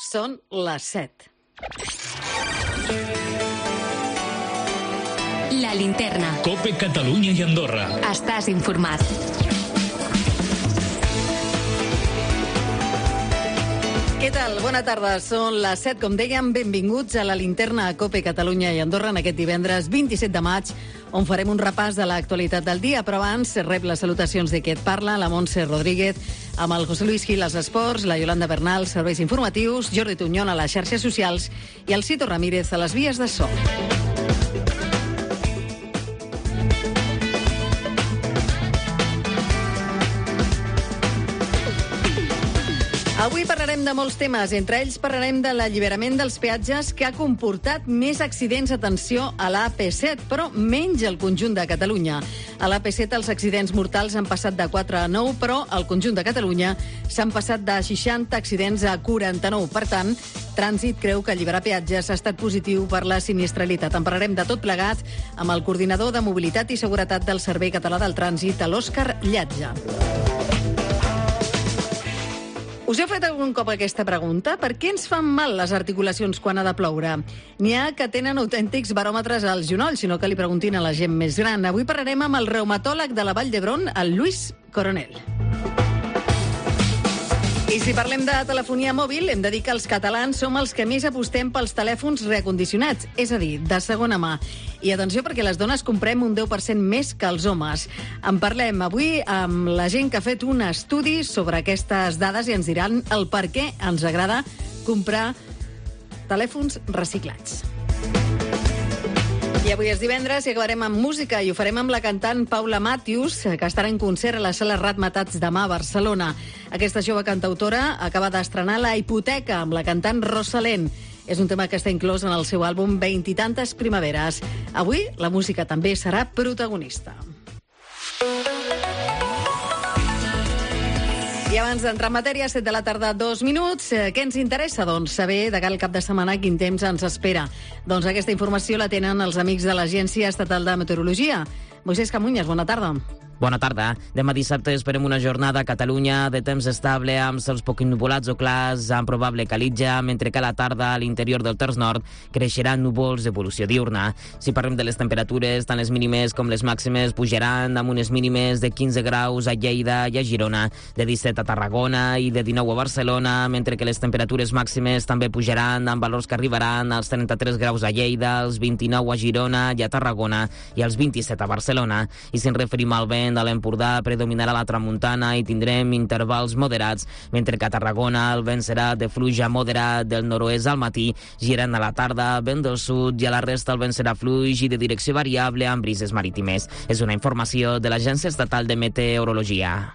Són les 7. La Linterna. COPE Catalunya i Andorra. Estàs informat. Què tal? Bona tarda. Són les 7, com dèiem. Benvinguts a la Linterna a COPE Catalunya i Andorra en aquest divendres 27 de maig, on farem un repàs de l'actualitat del dia. Però abans rep les salutacions de qui et parla, la Montse Rodríguez, amb el José Luis Gil als esports, la Yolanda Bernal, serveis informatius, Jordi Tuñón a les xarxes socials i el Cito Ramírez a les vies de so. Avui parlarem de molts temes. Entre ells parlarem de l'alliberament dels peatges que ha comportat més accidents, atenció, a l'AP7, però menys al conjunt de Catalunya. A l'AP7 els accidents mortals han passat de 4 a 9, però al conjunt de Catalunya s'han passat de 60 accidents a 49. Per tant, Trànsit creu que alliberar peatges ha estat positiu per la sinistralitat. En parlarem de tot plegat amb el coordinador de Mobilitat i Seguretat del Servei Català del Trànsit, l'Òscar Llatja. Us heu fet algun cop aquesta pregunta? Per què ens fan mal les articulacions quan ha de ploure? N'hi ha que tenen autèntics baròmetres als genolls, sinó que li preguntin a la gent més gran. Avui parlarem amb el reumatòleg de la Vall d'Hebron, el Lluís Coronel. I si parlem de telefonia mòbil, hem de dir que els catalans som els que més apostem pels telèfons reacondicionats, és a dir, de segona mà. I atenció, perquè les dones comprem un 10% més que els homes. En parlem avui amb la gent que ha fet un estudi sobre aquestes dades i ens diran el per què ens agrada comprar telèfons reciclats. I avui és divendres i acabarem amb música i ho farem amb la cantant Paula Matthews, que estarà en concert a la Sala Ratmatats demà a Barcelona. Aquesta jove cantautora acaba d'estrenar La hipoteca amb la cantant Rosalén. És un tema que està inclòs en el seu àlbum 20 i tantes primaveres. Avui la música també serà protagonista. I abans d'entrar en matèria, 7 de la tarda, 2 minuts. Què ens interessa? Doncs saber de cara al cap de setmana quin temps ens espera. Doncs aquesta informació la tenen els amics de l'Agència Estatal de Meteorologia. Moisés Camunyes, bona tarda. Bona tarda. Demà dissabte esperem una jornada a Catalunya de temps estable amb cels poc nuvolats o clars amb probable calitja, mentre que a la tarda a l'interior del terç nord creixeran núvols d'evolució diurna. Si parlem de les temperatures, tant les mínimes com les màximes pujaran amb unes mínimes de 15 graus a Lleida i a Girona, de 17 a Tarragona i de 19 a Barcelona, mentre que les temperatures màximes també pujaran amb valors que arribaran als 33 graus a Lleida, als 29 a Girona i a Tarragona i als 27 a Barcelona. I si ens referim al vent, a l'Empordà predominarà la tramuntana i tindrem intervals moderats, mentre que a Tarragona el vent serà de fluix a moderat del nord-oest al matí, girant a la tarda vent del sud i a la resta el vent serà fluix i de direcció variable amb brises marítimes. És una informació de l'Agència Estatal de Meteorologia.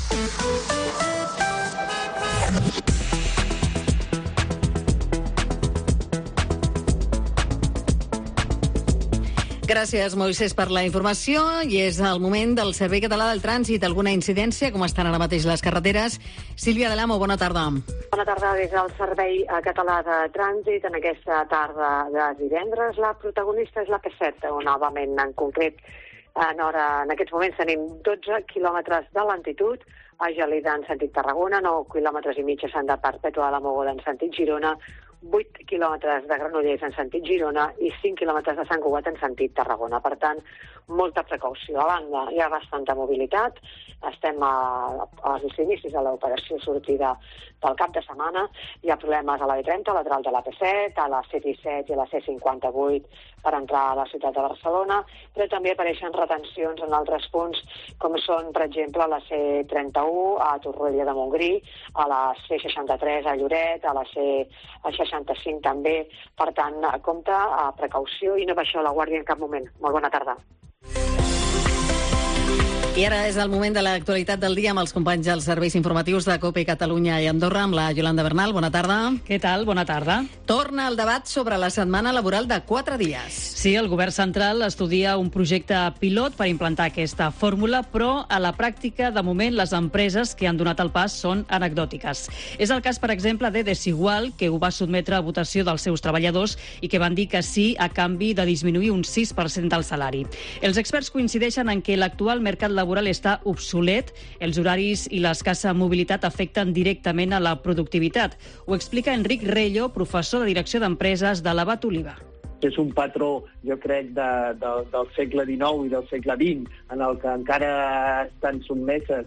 Gràcies, Moisés, per la informació. I és el moment del Servei Català del Trànsit. Alguna incidència? Com estan ara mateix les carreteres? Sílvia de l'Amo, bona tarda. Bona tarda des del Servei Català de Trànsit. En aquesta tarda de divendres, la protagonista és la P7, novament en concret. En aquests moments tenim 12 quilòmetres de lentitud a Gelida en sentit Tarragona, 9 quilòmetres i mig a Sant de Perpètua de la Mogoda en sentit Girona, 8 quilòmetres de Granollers en sentit Girona i 5 quilòmetres de Sant Cugat en sentit Tarragona. Per tant, molta precaució. A banda, hi ha bastanta mobilitat. Estem als inicis de l'operació sortida del cap de setmana. Hi ha problemes a la B30, lateral de la P7, a la C-17 i a la C-58 per entrar a la ciutat de Barcelona, però també apareixen retencions en altres punts, com són, per exemple, a la C-31 a Torroella de Montgrí, a la C-63 a Lloret, a la C-65 també. Per tant, compte, precaució i no baixeu la guàrdia en cap moment. Molt bona tarda. I ara és el moment de l'actualitat del dia amb els companys dels serveis informatius de COPE Catalunya i Andorra, amb la Yolanda Bernal. Bona tarda. Què tal? Bona tarda. Torna el debat sobre la setmana laboral de 4 dies. Sí, el govern central estudia un projecte pilot per implantar aquesta fórmula, però a la pràctica, de moment, les empreses que han donat el pas són anecdòtiques. És el cas, per exemple, de Desigual, que ho va sotmetre a votació dels seus treballadors i que van dir que sí a canvi de disminuir un 6% del salari. Els experts coincideixen en que l'actual mercat laboral laboral està obsolet, els horaris i l'escassa mobilitat afecten directament a la productivitat. Ho explica Enric Rello, professor de direcció d'empreses de l'Abat Oliva. És un patró, jo crec, del segle XIX i del segle XX, en el que encara estan sotmeses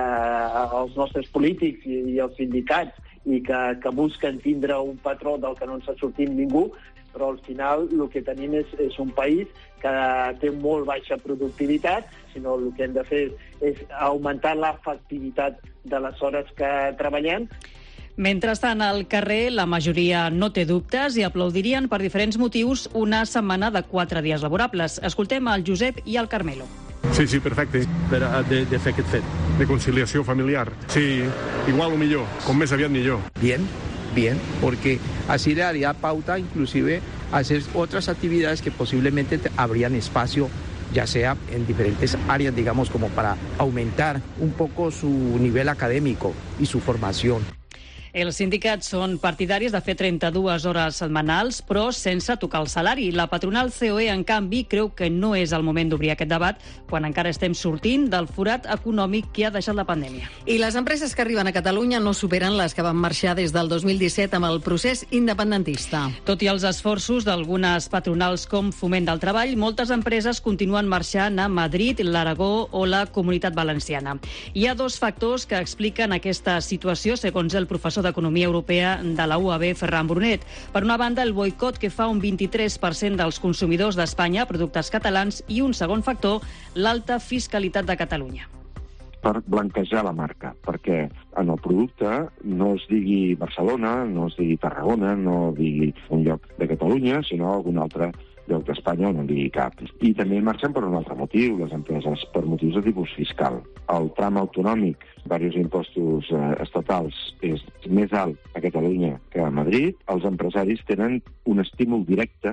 els nostres polítics i els sindicats i que busquen tindre un patró del que no ens ha sortit ningú, però al final el que tenim és un país que té molt baixa productivitat, sinó el que hem de fer és augmentar l'efectivitat de les hores que treballem. Mentrestant, al carrer, la majoria no té dubtes i aplaudirien per diferents motius una setmana de 4 dies laborables. Escoltem el Josep i el Carmelo. Sí, perfecte, de fer aquest fet, de conciliació familiar. Sí, igual o millor, com més aviat millor. Bien, porque así le daría pauta inclusive a hacer otras actividades que posiblemente habrían espacio, ya sea en diferentes áreas, digamos, como para aumentar un poco su nivel académico y su formación. Els sindicats són partidaris de fer 32 hores setmanals, però sense tocar el salari. La patronal COE, en canvi, creu que no és el moment d'obrir aquest debat quan encara estem sortint del forat econòmic que ha deixat la pandèmia. I les empreses que arriben a Catalunya no superen les que van marxar des del 2017 amb el procés independentista. Tot i els esforços d'algunes patronals com Foment del Treball, moltes empreses continuen marxant a Madrid, l'Aragó o la Comunitat Valenciana. Hi ha 2 factors que expliquen aquesta situació, segons el professor d'Economia Europea de la UAB, Ferran Brunet. Per una banda, el boicot que fa un 23% dels consumidors d'Espanya a productes catalans i un segon factor, l'alta fiscalitat de Catalunya. Per blanquejar la marca, perquè en el producte no es digui Barcelona, no es digui Tarragona, no digui un lloc de Catalunya, sinó algun altre lloc d'Espanya on no digui cap. I també marxen per un altre motiu, les empreses, per motius de tipus fiscal. El tram autonòmic, diversos impostos estatals, és més alt a Catalunya que a Madrid. Els empresaris tenen un estímul directe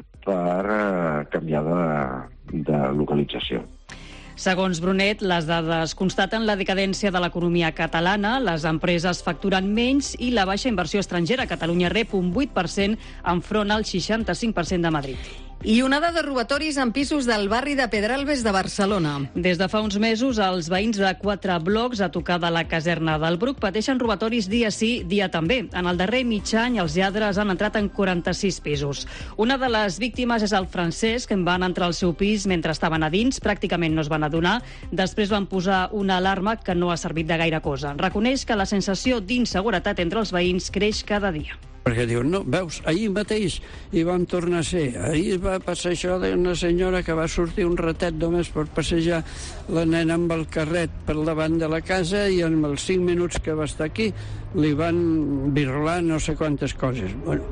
per canviar de localització. Segons Brunet, les dades constaten la decadència de l'economia catalana, les empreses facturen menys i la baixa inversió estrangera. Catalunya rep un 8% enfront al 65% de Madrid. I onada de robatoris en pisos del barri de Pedralbes de Barcelona. Des de fa uns mesos, els veïns de 4 blocs a tocar de la caserna del Bruc pateixen robatoris dia sí, dia també. En el darrer mig any, els lladres han entrat en 46 pisos. Una de les víctimes és el Francesc, que van entrar al seu pis mentre estaven a dins, pràcticament no es van adonar. Després van posar una alarma que no ha servit de gaire cosa. Reconeix que la sensació d'inseguretat entre els veïns creix cada dia. Perquè diuen, no, veus, ahir mateix hi van tornar a ser. Ahir va passar això d'una senyora que va sortir un ratet només per passejar la nena amb el carret per davant de la casa i en els 5 minuts que va estar aquí li van virlar no sé quantes coses. Bueno,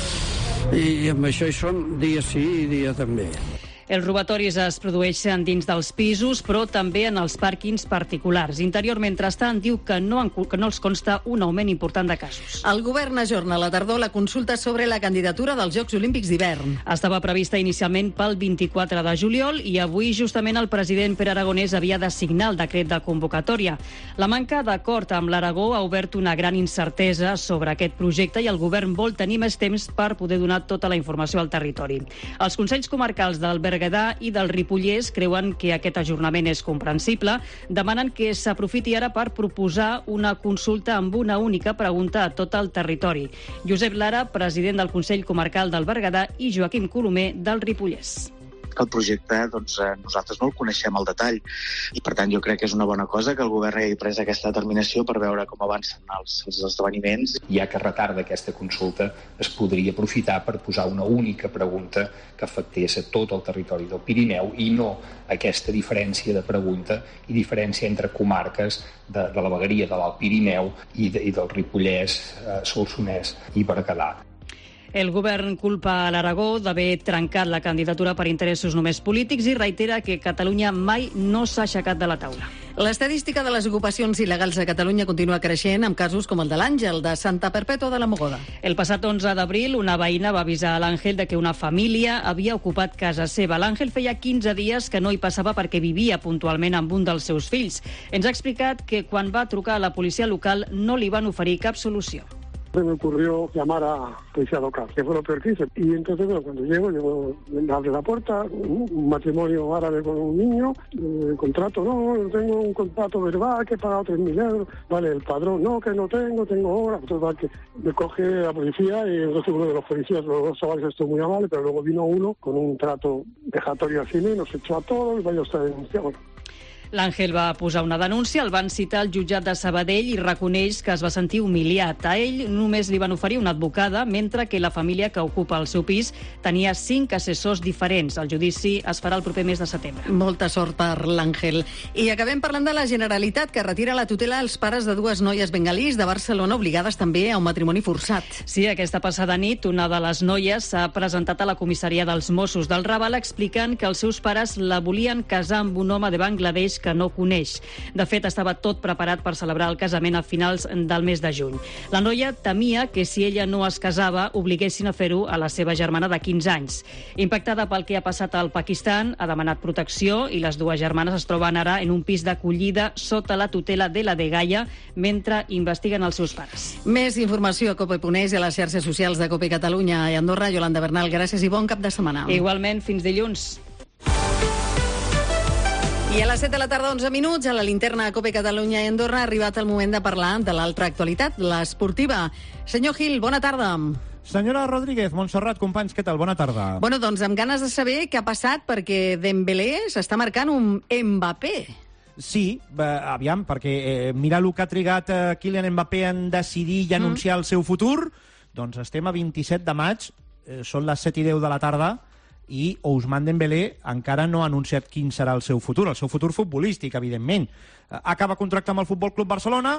i amb això hi som dia sí i dia també. Els robatoris es produeixen dins dels pisos, però també en els pàrquings particulars. Interior, mentrestant, diu que no els consta un augment important de casos. El govern ajorna a la tardor la consulta sobre la candidatura dels Jocs Olímpics d'hivern. Estava prevista inicialment pel 24 de juliol i avui justament el president Pere Aragonès havia de signar el decret de convocatòria. La manca d'acord amb l'Aragó ha obert una gran incertesa sobre aquest projecte i el govern vol tenir més temps per poder donar tota la informació al territori. Els consells comarcals del Berguedà i del Ripollès creuen que aquest ajornament és comprensible, demanen que s'aprofiti ara per proposar una consulta amb una única pregunta a tot el territori. Josep Lara, president del Consell Comarcal del Berguedà, i Joaquim Colomer, del Ripollès. El projecte, nosaltres no el coneixem al detall i, per tant, jo crec que és una bona cosa que el govern hagi pres aquesta determinació per veure com avancen els esdeveniments. Ja que retarda aquesta consulta, es podria aprofitar per posar una única pregunta que afectés a tot el territori del Pirineu i no aquesta diferència de pregunta i diferència entre comarques de la vegueria de l'Alt Pirineu i del Ripollès, Solsonès i Berguedà. El govern culpa a l'Aragó d'haver trencat la candidatura per interessos només polítics i reitera que Catalunya mai no s'ha aixecat de la taula. L'estadística de les ocupacions il·legals a Catalunya continua creixent amb casos com el de l'Àngel, de Santa Perpètua de la Mogoda. El passat 11 d'abril, una veïna va avisar a l'Àngel de que una família havia ocupat casa seva. L'Àngel feia 15 dies que no hi passava perquè vivia puntualment amb un dels seus fills. Ens ha explicat que quan va trucar a la policia local no li van oferir cap solució. Se me ocurrió llamar a policía local, que fue lo peor que hice. Y entonces, bueno, cuando llego, abre la puerta, un matrimonio árabe con un niño, contrato, no, tengo un contrato verbal que he pagado 3.000 euros, vale, el padrón, no, que no tengo horas, total, que me coge la policía y entonces uno de los policías, los dos chavales, esto muy amable, pero luego vino uno con un trato vejatorio al cine, nos echó a todos y vaya usted a denunciar, bueno. L'Àngel va posar una denúncia, el van citar al jutjat de Sabadell i reconeix que es va sentir humiliat. A ell només li van oferir una advocada, mentre que la família que ocupa el seu pis tenia 5 assessors diferents. El judici es farà el proper mes de setembre. Molta sort per l'Àngel. I acabem parlant de la Generalitat, que retira la tutela als pares de 2 noies bengalís de Barcelona obligades també a un matrimoni forçat. Sí, aquesta passada nit una de les noies s'ha presentat a la comissaria dels Mossos del Raval explicant que els seus pares la volien casar amb un home de Bangladesh que no coneix. De fet, estava tot preparat per celebrar el casament a finals del mes de juny. La noia temia que si ella no es casava obliguessin a fer-ho a la seva germana de 15 anys. Impactada pel que ha passat al Pakistan, ha demanat protecció i les 2 germanes es troben ara en un pis d'acollida sota la tutela de la dgaia mentre investiguen els seus pares. Més informació a cope.es i a les xarxes socials de Cope Catalunya i Andorra. Yolanda Bernal, gràcies i bon cap de setmana. Igualment, fins dilluns. I a les 7 de la tarda, 11 minuts, a la linterna de Cope Catalunya i Andorra ha arribat el moment de parlar de l'altra actualitat, l'esportiva. Senyor Gil, bona tarda. Senyora Rodríguez, Montserrat, companys, què tal? Bona tarda. Bueno, doncs amb ganes de saber què ha passat perquè Dembélé s'està marcant un Mbappé. Sí, aviam, perquè mira el que ha trigat Kylian Mbappé en decidir i anunciar el seu futur. Doncs estem a 27 de maig, són les 7:10 de la tarda, i Ousmane Dembélé encara no ha anunciat quin serà el seu futur futbolístic, evidentment. Acaba contracte amb el Futbol Club Barcelona,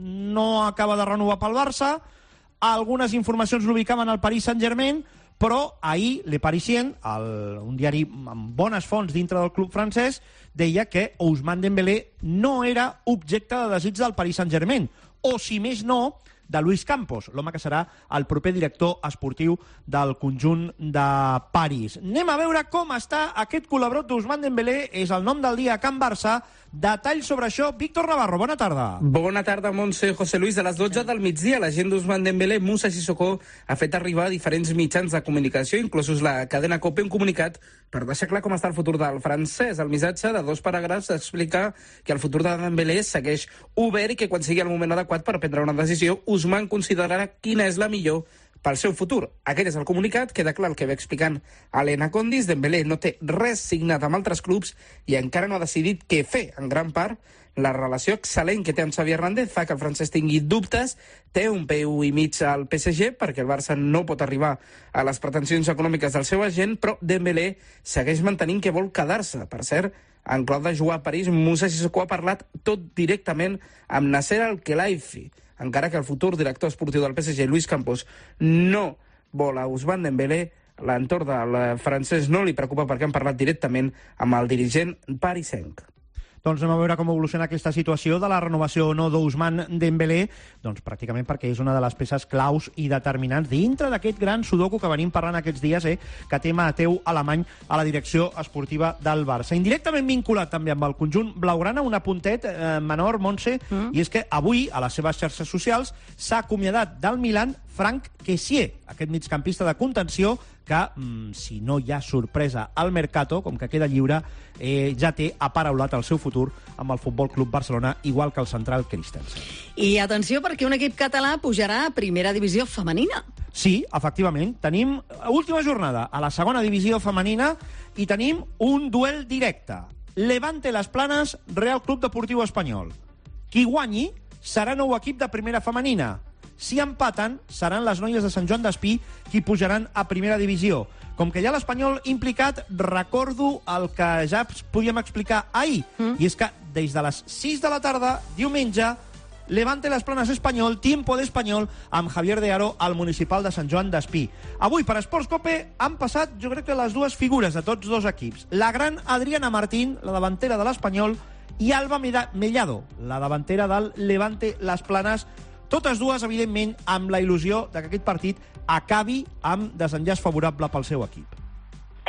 no acaba de renovar pel Barça, algunes informacions l'ubicaven al Paris Saint-Germain, però ahir Le Parisien, un diari amb bones fonts dintre del club francès, deia que Ousmane Dembélé no era objecte de desig del Paris Saint-Germain, o si més no, de Luis Campos, l'home que serà el proper director esportiu del conjunt de París. Anem a veure com està aquest col·laborat d'Ousmane Dembélé, és el nom del dia a Can Barça. Detalls sobre això, Víctor Navarro, bona tarda. Bona tarda, Montse. José Luis, a les 12 del migdia, l'agent d'Ousmane Dembélé, Moussa Sissoko, ha fet arribar a diferents mitjans de comunicació, inclosos la cadena COPE, un comunicat per deixar clar com està el futur del francès. El missatge de 2 paràgrafs explica que el futur de Dembélé segueix obert i que quan sigui el moment adequat per prendre una decisió, Ousmane considerarà quina és la millor pel seu futur. Aquest és el comunicat, queda clar el que ve explicant Helena Condis. Dembélé no té res signat amb altres clubs i encara no ha decidit què fer. En gran part, la relació excel·lent que té amb Xavi Hernández fa que el francès tingui dubtes. Té un peu i mig al PSG perquè el Barça no pot arribar a les pretensions econòmiques del seu agent, però Dembélé segueix mantenint que vol quedar-se. Per cert, en clau de jugar a París, Moussa Sissoko ha parlat tot directament amb Nasser Al-Khelaifi. Encara que el futur director esportiu del PSG, Luis Campos, no vol a Ousmane Dembélé, l'entorn del francès no li preocupa perquè han parlat directament amb el dirigent parisenc. Doncs anem a veure com evoluciona aquesta situació de la renovació o no d'Ousmane Dembélé, doncs pràcticament perquè és una de les peces claus i determinants dintre d'aquest gran sudoku que venim parlant aquests dies, que té Mateu Alemany a la direcció esportiva del Barça. Indirectament vinculat també amb el conjunt blaugrana, un apuntet menor, Montse, i és que avui a les seves xarxes socials s'ha acomiadat del Milan Franck Kessié, aquest migcampista de contenció que, si no hi ha sorpresa al Mercato, com que queda lliure, ja té aparaulat el seu futur amb el Futbol Club Barcelona, igual que el central Christensen. I atenció, perquè un equip català pujarà a primera divisió femenina. Sí, efectivament. Tenim última jornada a la segona divisió femenina i tenim un duel directe. Levante Les Planes, Real Club Deportiu Espanyol. Qui guanyi serà nou equip de primera femenina. Si empaten, seran les noies de Sant Joan d'Espí qui pujaran a primera divisió. Com que hi ha l'Espanyol implicat, recordo el que ja podíem explicar ahir, i és que des de les 6 de la tarda, diumenge, Levante Les Planes Espanyol, Tiempo de Espanyol, amb Javier de Aro al municipal de Sant Joan d'Espí. Avui, per Esports Cope, han passat, jo crec que les dues figures de tots dos equips. La gran Adriana Martín, la davantera de l'Espanyol, i Alba Mellado, la davantera del Levante Les Planes. Totes dues, evidentment, amb la il·lusió que aquest partit acabi amb desenllaç favorable pel seu equip.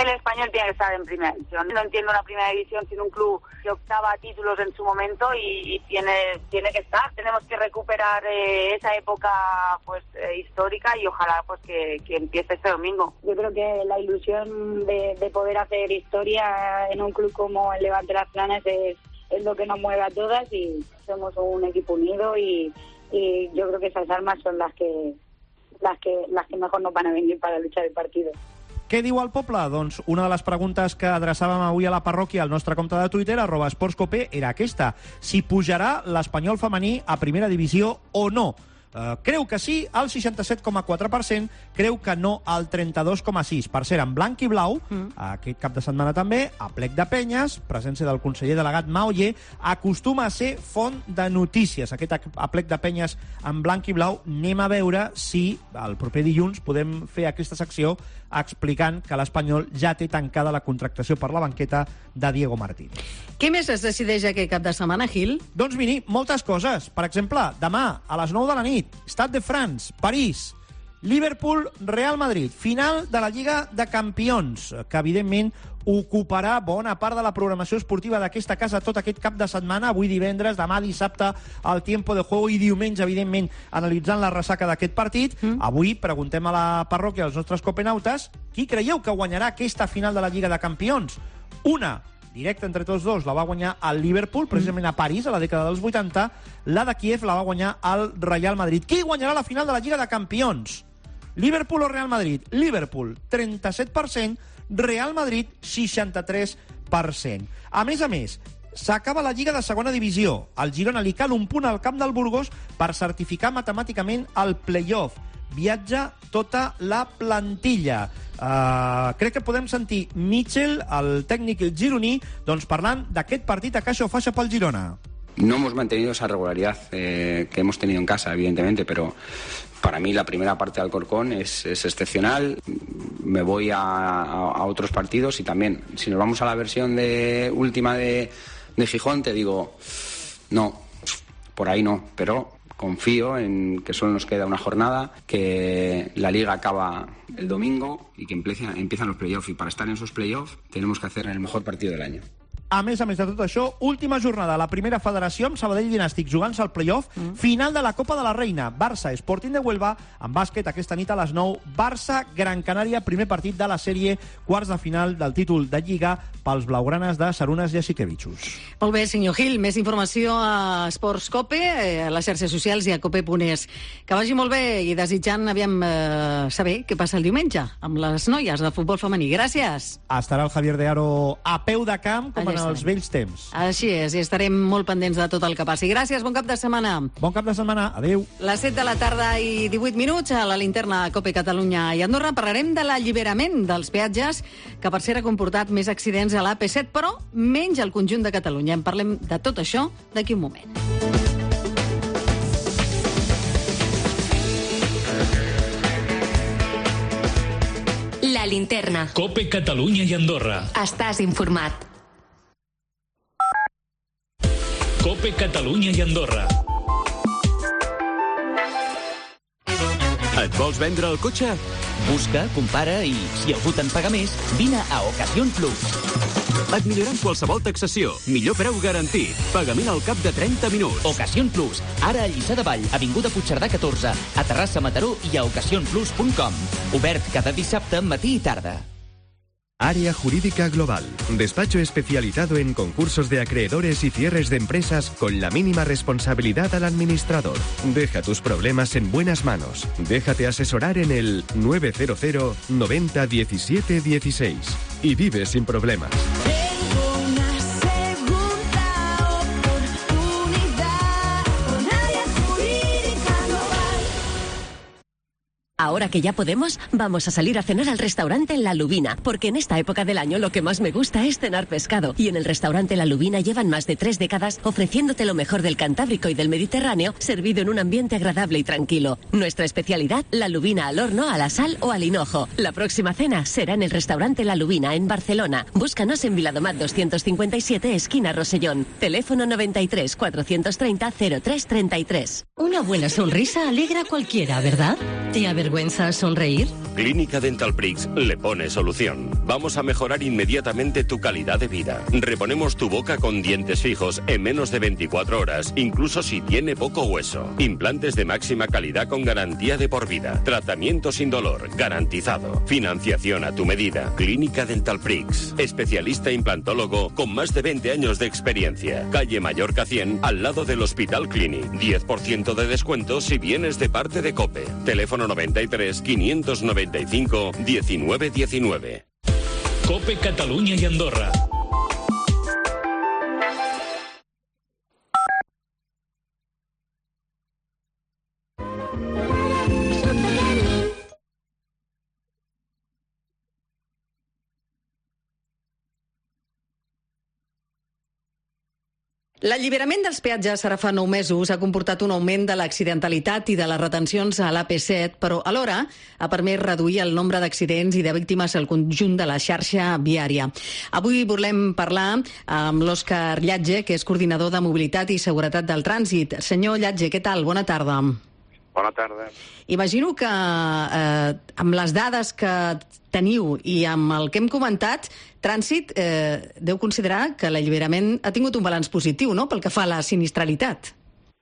el Español tiene que estar en primera división. No entiendo una primera división sin un club que optaba a títulos en su momento y tiene que estar. Tenemos que recuperar esa época pues histórica y ojalá pues que empiece este domingo. Yo creo que la ilusión de poder hacer historia en un club como el Levante Las Planas es lo que nos mueve a todas y somos un equipo unido y yo creo que esas armas son las que mejor nos van a venir para luchar el partido. Què diu el poble? Doncs una de les preguntes que adreçàvem avui a la parròquia al nostre compte de Twitter, @esportscope, era aquesta. Si pujarà l'Espanyol femení a primera divisió o no. Creu que sí, al 67,4%, creu que no, al 32,6%. Per cert, en blanc i blau, aquest cap de setmana també, a Plec de Penyes, presència del conseller delegat Maoye, acostuma a ser font de notícies. Aquest a Plec de Penyes en blanc i blau, anem a veure si el proper dilluns podem fer aquesta secció explicant que l'Espanyol ja té tancada la contractació per la banqueta de Diego Martín. Què més es decideix aquest cap de setmana, Gil? Doncs miri, moltes coses. Per exemple, demà, a les 9 de la nit, Stade de France, París, Liverpool, Real Madrid, final de la Lliga de Campions, que evidentment ocuparà bona part de la programació esportiva d'aquesta casa tot aquest cap de setmana, avui divendres, demà dissabte, al Tiempo de Juego, i diumenge, evidentment, analitzant la ressaca d'aquest partit. Avui preguntem a la parròquia als nostres copenautes qui creieu que guanyarà aquesta final de la Lliga de Campions. Una, directa entre tots dos, la va guanyar el Liverpool, precisament a París, a la dècada dels 80. La de Kiev la va guanyar el Real Madrid. Qui guanyarà la final de la Lliga de Campions? Liverpool o Real Madrid? Liverpool, 37%, Real Madrid, 63%. A més, s'acaba la Lliga de segona divisió. Al Girona li cal un punt al camp del Burgos per certificar matemàticament el play-off. Viatja tota la plantilla. Crec que podem sentir Mitchell, el tècnic gironí, doncs parlant d'aquest partit a caixa o faixa pel Girona. No hemos mantenido esa regularidad que hemos tenido en casa, evidentemente, pero para mí la primera parte de Alcorcón es excepcional. Me voy a otros partidos y también, si nos vamos a la versión última de Gijón, te digo, no, por ahí no, pero confío en que solo nos queda una jornada, que la Liga acaba el domingo y que empiezan los playoffs, y para estar en esos playoffs tenemos que hacer el mejor partido del año. A més de tot això, última jornada a la primera federació amb Sabadell Dinàstic jugant-se al play-off, final de la Copa de la Reina, Barça Sporting de Huelva, en bàsquet aquesta nit a les 9, Barça Gran Canària, primer partit de la sèrie, quarts de final del títol de Lliga pels blaugranes de Sarunas Jasikevičius. Molt bé, senyor Gil, més informació a Esports Cope, a les xarxes socials i a cope.es. Que vagi molt bé i desitjant, saber què passa el diumenge amb les noies de futbol femení. Gràcies. Estarà el Javier de Aro a peu de camp, com en els vells temps. Així és, i estarem molt pendents de tot el que passi. Gràcies, bon cap de setmana. Bon cap de setmana, adeu. Les 7 de la tarda i 18 minuts a la linterna Cope Catalunya i Andorra parlarem de l'alliberament dels peatges, que per cert ha comportat més accidents a l'AP7, però menys al conjunt de Catalunya. En parlem de tot això d'aquí un moment. La linterna. Cope Catalunya i Andorra. Estàs informat. Cope Catalunya i Andorra. Et vols vendre el cotxe? Busca, compara i, si algú te'n paga més, vine a Ocasión Plus. Et milloran qualsevol taxació. Millor preu garantit. Pagament al cap de 30 minuts. Ocasión Plus. Ara a Lliçà de Vall, avinguda Puigcerdà 14, a Terrassa, Mataró i a ocasionplus.com. Obert cada dissabte, matí i tarda. Área Jurídica Global. Despacho especializado en concursos de acreedores y cierres de empresas con la mínima responsabilidad al administrador. Deja tus problemas en buenas manos. Déjate asesorar en el 900 90 17 16 y vive sin problemas. Ahora que ya podemos, vamos a salir a cenar al restaurante La Lubina, porque en esta época del año lo que más me gusta es cenar pescado. Y en el restaurante La Lubina llevan más de 3 décadas ofreciéndote lo mejor del Cantábrico y del Mediterráneo, servido en un ambiente agradable y tranquilo. Nuestra especialidad, la lubina al horno, a la sal o al hinojo. La próxima cena será en el restaurante La Lubina, en Barcelona. Búscanos en Viladomat 257, esquina Rosellón. Teléfono 93 430 0333. Una buena sonrisa alegra a cualquiera, ¿verdad? ¿Te avergüenza vergüenza sonreír? Clínica Dental Prix le pone solución. Vamos a mejorar inmediatamente tu calidad de vida. Reponemos tu boca con dientes fijos en menos de 24 horas, incluso si tiene poco hueso. Implantes de máxima calidad con garantía de por vida. Tratamiento sin dolor, garantizado. Financiación a tu medida. Clínica Dental Prix. Especialista implantólogo con más de 20 años de experiencia. Calle Mallorca 100, al lado del Hospital Clínic. 10% de descuento si vienes de parte de COPE. Teléfono 93 595 1919. COPE Catalunya i Andorra. L'alliberament dels peatges ara fa 9 mesos ha comportat un augment de l'accidentalitat i de les retencions a l'AP7, però alhora ha permès reduir el nombre d'accidents i de víctimes al conjunt de la xarxa viària. Avui volem parlar amb l'Òscar Llatge, que és coordinador de mobilitat i seguretat del trànsit. Senyor Llatge, què tal? Bona tarda. Bona tarda. Imagino que amb les dades que teniu i amb el que hem comentat, Trànsit deu considerar que l'alliberament ha tingut un balanç positiu, no?, pel que fa a la sinistralitat.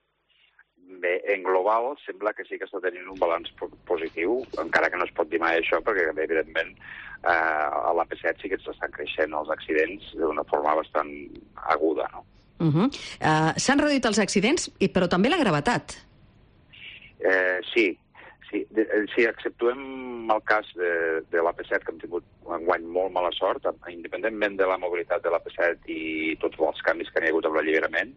Bé, en global sembla que sí que està tenint un balanç positiu, encara que no es pot dir mai això, perquè evidentment a l'AP7 sí que estan creixent els accidents d'una forma bastant aguda, no? S'han reduït els accidents, però també la gravetat. Sí, si exceptuem el cas de l'AP7, que hem tingut enguany molt mala sort, independentment de la mobilitat de l'AP7 i tots els canvis que hi ha hagut amb l'alliberament,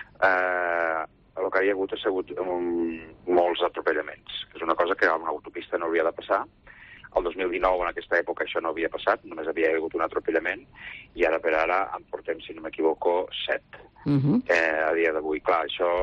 el que hi ha hagut ha sigut molts atropellaments, que és una cosa que a una autopista no hauria de passar. El 2019, en aquesta època, això no havia passat, només havia hagut un atropellament, i ara per ara en portem, si no m'equivoco, 7. A dia d'avui, clar, això...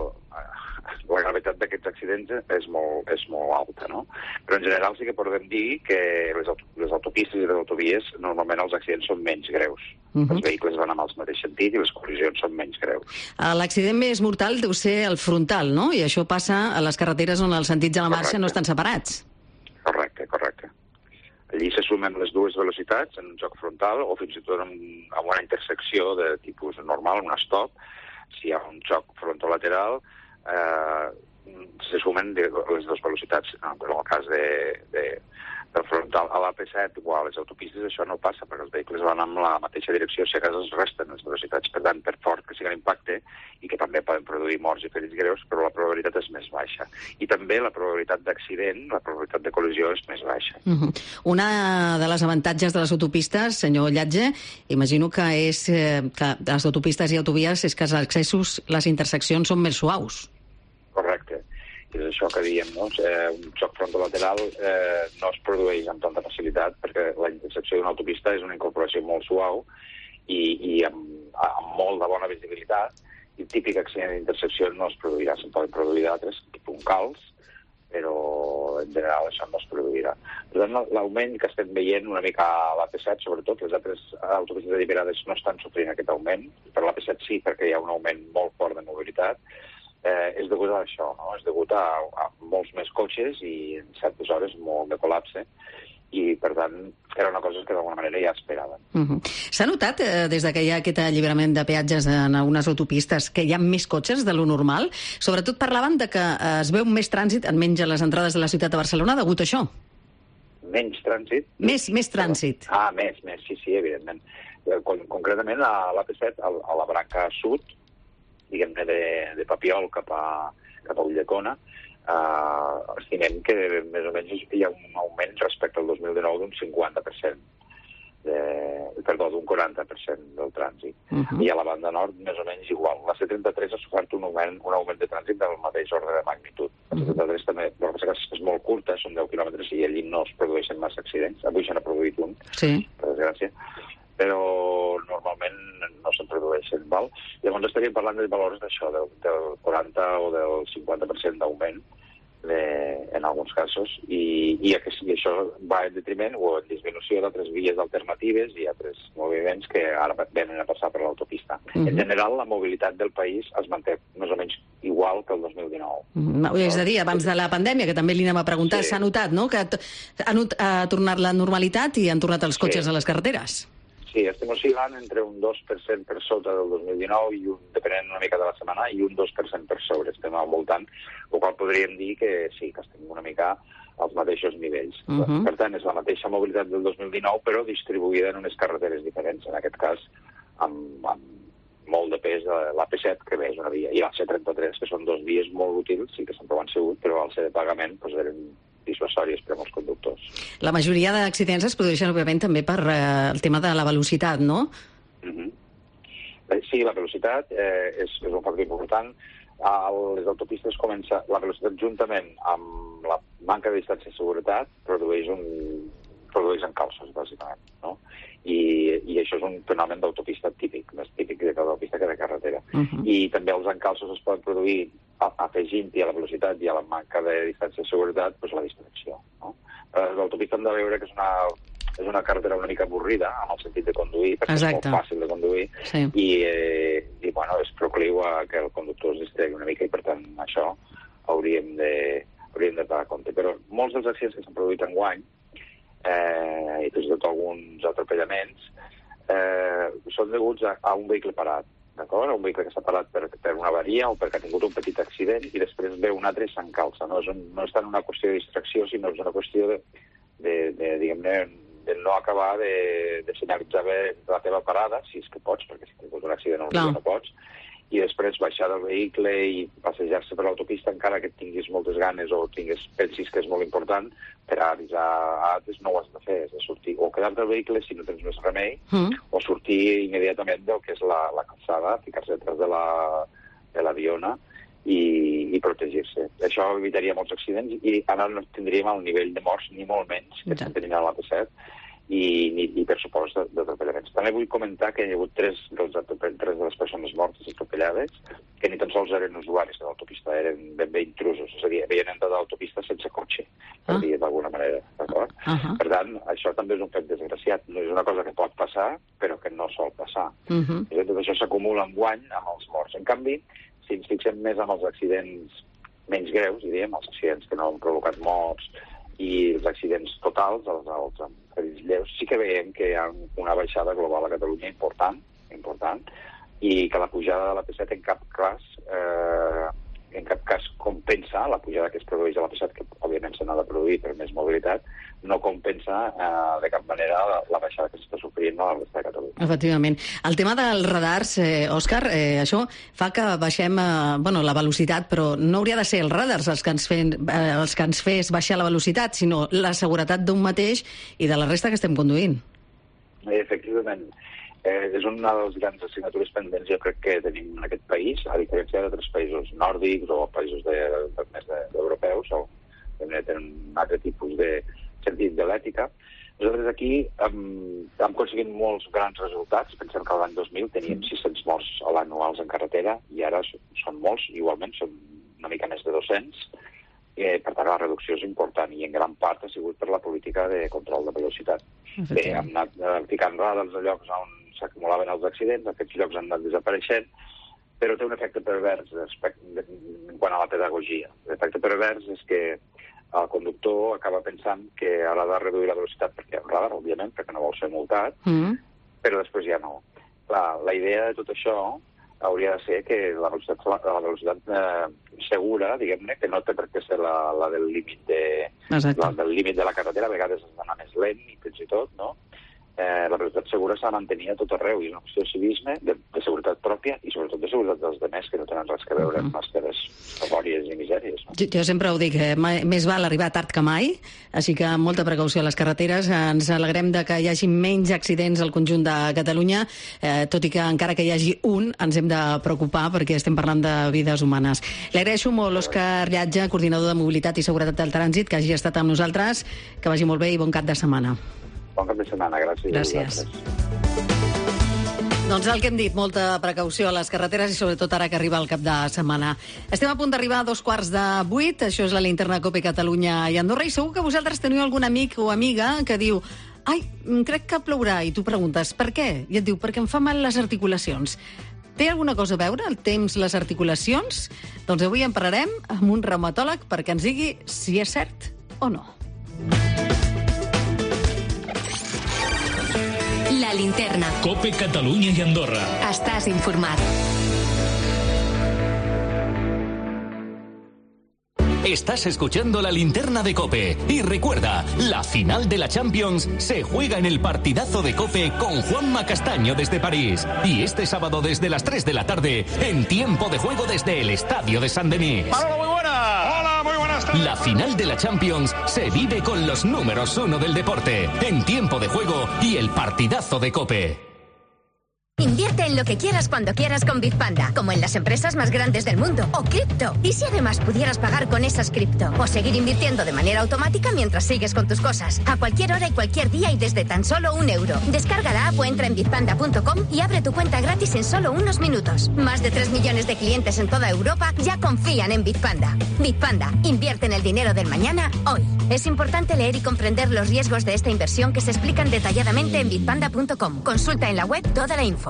La gravetat d'aquests accidents és molt alta, no? Però en general sí que podem dir que les autopistes i les autovies normalment els accidents són menys greus. Els vehicles van amb el mateix sentit i les col·lisions són menys greus. L'accident més mortal deu ser el frontal, no? I això passa a les carreteres on els sentits de la marxa no estan separats. Correcte. Allí se sumen les dues velocitats en un xoc frontal o fins i tot en una intersecció de tipus normal, un stop. Si hi ha un xoc frontolateral, se sumen les dues velocitats. En el cas del frontal a l'AP7 o a les autopistes això no passa, perquè els vehicles van amb la mateixa direcció, si a casa es resten les velocitats. Per tant, per fort que sigui l'impacte, i que també poden produir morts i ferits greus, però la probabilitat és més baixa. I també la probabilitat d'accident, la probabilitat de col·lisió és més baixa. Una de les avantatges de les autopistes, senyor Llatge, imagino que és que les autopistes i autovies és que els accessos, les interseccions són més suaus. Correcte. I és això que diem, no? Un xoc frontolateral no es produeix amb tanta facilitat perquè la intersecció d'una autopista és una incorporació molt suau i amb molt de bona visibilitat, i el típic accident d'intersecció no es produirà. Se'n poden produir d'altres, puntals, però en general això no es produirà. Per tant, l'augment que estem veient una mica a l'AP7, sobretot, les altres autopistes alliberades no estan sofrint aquest augment, per l'AP7 sí, perquè hi ha un augment molt fort de mobilitat, és degut a això, no? És degut a molts més cotxes i en certes hores molt de col·lapse, i per tant era una cosa que d'alguna manera ja esperaven. S'ha notat des que hi ha aquest alliberament de peatges en algunes autopistes que hi ha més cotxes de lo normal? Sobretot parlaven de que es veu més trànsit en menys a les entrades de la ciutat de Barcelona degut a això. Menys trànsit? Més trànsit. Més, sí, evidentment. Concretament a l'AP7, a la branca sud, diguem-ne de Papiol cap a Ulldecona, estimem que més o menys hi ha un augment respecte al 2019 d'un 50%, d'un 40% del trànsit. I a la banda nord, més o menys igual. La C33 ha sofert un augment de trànsit del mateix ordre de magnitud. La C33 també, però és molt curta, són 10 quilòmetres i allí no es produeixen massa accidents. Avui se n'ha produït un, per desgràcia. Però normalment no se'n produeixen, val? Llavors estaríem parlant de valors d'això, del 40 o del 50% d'augment en en alguns casos, i això va en detriment o en disminució d'altres vies alternatives i altres moviments que ara venen a passar per l'autopista. En general, la mobilitat del país es manté més o menys igual que el 2019. És a dir, abans de la pandèmia, que també li anem a preguntar, s'ha notat, no?, que ha tornat la normalitat i han tornat els cotxes a les carreteres. Sí, estem oscil·lant entre un 2% per sota del 2019 i depenent una mica de la setmana, i un 2% per sobre. Estem al voltant, el qual podríem dir que sí, que estem una mica als mateixos nivells. Per tant, és la mateixa mobilitat del 2019, però distribuïda en unes carreteres diferents. En aquest cas, amb molt de pes de l'AP7, que bé és una via, i la C33, que són dos vies molt útils, sí que sempre ho han sigut, però al ser de pagament eren dissuasòries per a molts conductors. La majoria d'accidents es produeixen, òbviament, també per el tema de la velocitat, no? Sí, la velocitat és un factor important. A les autopistes la velocitat, juntament amb la manca de distància de seguretat, produeix encalços, bàsicament, no? I això és un fenomen d'autopista típic, més típic de d'autopista que de carretera. I també els encalços es poden produir afegint-hi a la velocitat i a la manca de distància de seguretat la distracció. L'autopista hem de veure que és una carretera una mica avorrida, en el sentit de conduir, perquè és molt fàcil de conduir, i bueno, és procliu a que el conductor es distregui una mica, i per tant això hauríem de pagar compte. Però molts dels accidents que s'han produït enguany, i fins i tot alguns atropellaments, són deguts a un vehicle parat, d'acord? Un vehicle que s'ha parat per una avaria o perquè ha tingut un petit accident i després ve un altre i s'encalça. No és tant una qüestió de distracció, sinó és una qüestió diguem-ne, de no acabar de senyalitzar bé la teva parada, si és que pots, perquè si tens un accident no pots, i després baixar del vehicle i passejar-se per l'autopista encara que tinguis moltes ganes o pensis que és molt important, per avisar a altres no ho has de fer, és de sortir o quedar-te al vehicle si no tens més remei, o sortir immediatament del que és la calçada, ficar-se detrás de la viona i protegir-se. Això evitaria molts accidents i ara no tindríem el nivell de morts ni molt menys que estem tenint a l'AP7 i per supost d'atropellaments. També vull comentar que hi ha hagut tres de les persones mortes atropellades que ni tan sols eren usuaris de l'autopista, eren ben bé intrusos, és a dir, havien entrat a l'autopista sense cotxe, per dir d'alguna manera, d'acord? Per tant, això també és un fet desgraciat, no és una cosa que pot passar, però que no sol passar. Tot això s'acumula enguany amb els morts. En canvi, si ens fixem més en els accidents menys greus, diríem, els accidents que no han provocat morts i els accidents totals, els ferits lleus, sí que veiem que hi ha una baixada global a Catalunya important, i que la pujada de l'AP7 en cap cas compensa la pujada que es produeix a l'AP7, que òbviament se n'ha de produir per més mobilitat, no compensa de cap manera la baixada que s'està sofrint a la resta de Catalunya. Efectivament. El tema dels radars, Òscar, això fa que baixem la velocitat, però no hauria de ser els radars els que ens fes baixar la velocitat, sinó la seguretat d'un mateix i de la resta que estem conduint. Efectivament. És una de les grans assignatures pendents, jo crec que tenim en aquest país, a diferència d'altres països nòrdics o països més europeus, o que tenen un altre tipus de sentit de l'ètica. Nosaltres aquí hem aconseguit molts grans resultats. Pensem que l'any 2000 teníem 600 morts a l'anuals en carretera i ara són molts, igualment, són una mica més de 200. Per tant, la reducció és important i en gran part ha sigut per la política de control de velocitat. Bé, hem anat ficant radars a llocs on s'acumulaven els accidents, aquests llocs han anat desapareixent, però té un efecte pervers quant a la pedagogia. L'efecte pervers és que el conductor acaba pensant que ara ha de reduir la velocitat perquè hi ha un radar, òbviament, perquè no vol ser multat, però després ja no. Clar, la idea de tot això hauria de ser que la velocitat segura, diguem-ne, que no té per què ser la del límit de la carretera, a vegades has d'anar més lent i fins i tot, no? La velocitat segura s'ha de mantenir a tot arreu i és una qüestió de civisme, de seguretat pròpia i sobretot de seguretat dels demés que no tenen res que veure amb les teves memòries i misèries. No? Jo sempre ho dic, més val arribar tard que mai, així que molta precaució a les carreteres. Ens alegrem de que hi hagi menys accidents al conjunt de Catalunya, tot i que encara que hi hagi un ens hem de preocupar perquè estem parlant de vides humanes. Li agraeixo molt l'Òscar Llatge, coordinador de Mobilitat i Seguretat del Trànsit, que hagi estat amb nosaltres. Que vagi molt bé i bon cap de setmana. Bon cap de setmana, gràcies. Gràcies. Doncs el que hem dit, molta precaució a les carreteres i sobretot ara que arriba el cap de setmana. Estem a punt d'arribar a 7:45, això és la linterna COPE Catalunya i Andorra, i segur que vosaltres teniu algun amic o amiga que diu ai, crec que plourà, i tu preguntes per què? I et diu, perquè em fa mal les articulacions. Té alguna cosa a veure el temps, les articulacions? Doncs avui en parlarem amb un reumatòleg perquè ens digui si és cert o no. La linterna. COPE Catalunya y Andorra. Estás informado. Estás escuchando la linterna de COPE. Y recuerda, la final de la Champions se juega en el partidazo de COPE con Juanma Castaño desde París. Y este sábado desde las 3 de la tarde, en tiempo de juego desde el Estadio de Saint-Denis. ¡Hola, muy buenas! ¡Hola, muy buenas tardes! La final de la Champions se vive con los números 1 del deporte, en tiempo de juego y el partidazo de COPE. Invierte en lo que quieras cuando quieras con Bitpanda, como en las empresas más grandes del mundo, o cripto. ¿Y si además pudieras pagar con esas cripto? O seguir invirtiendo de manera automática mientras sigues con tus cosas, a cualquier hora y cualquier día y desde tan solo €1. Descarga la app o entra en bitpanda.com y abre tu cuenta gratis en solo unos minutos. Más de 3 millones de clientes en toda Europa ya confían en Bitpanda. Bitpanda, invierte en el dinero del mañana, hoy. Es importante leer y comprender los riesgos de esta inversión que se explican detalladamente en bitpanda.com. Consulta en la web toda la info.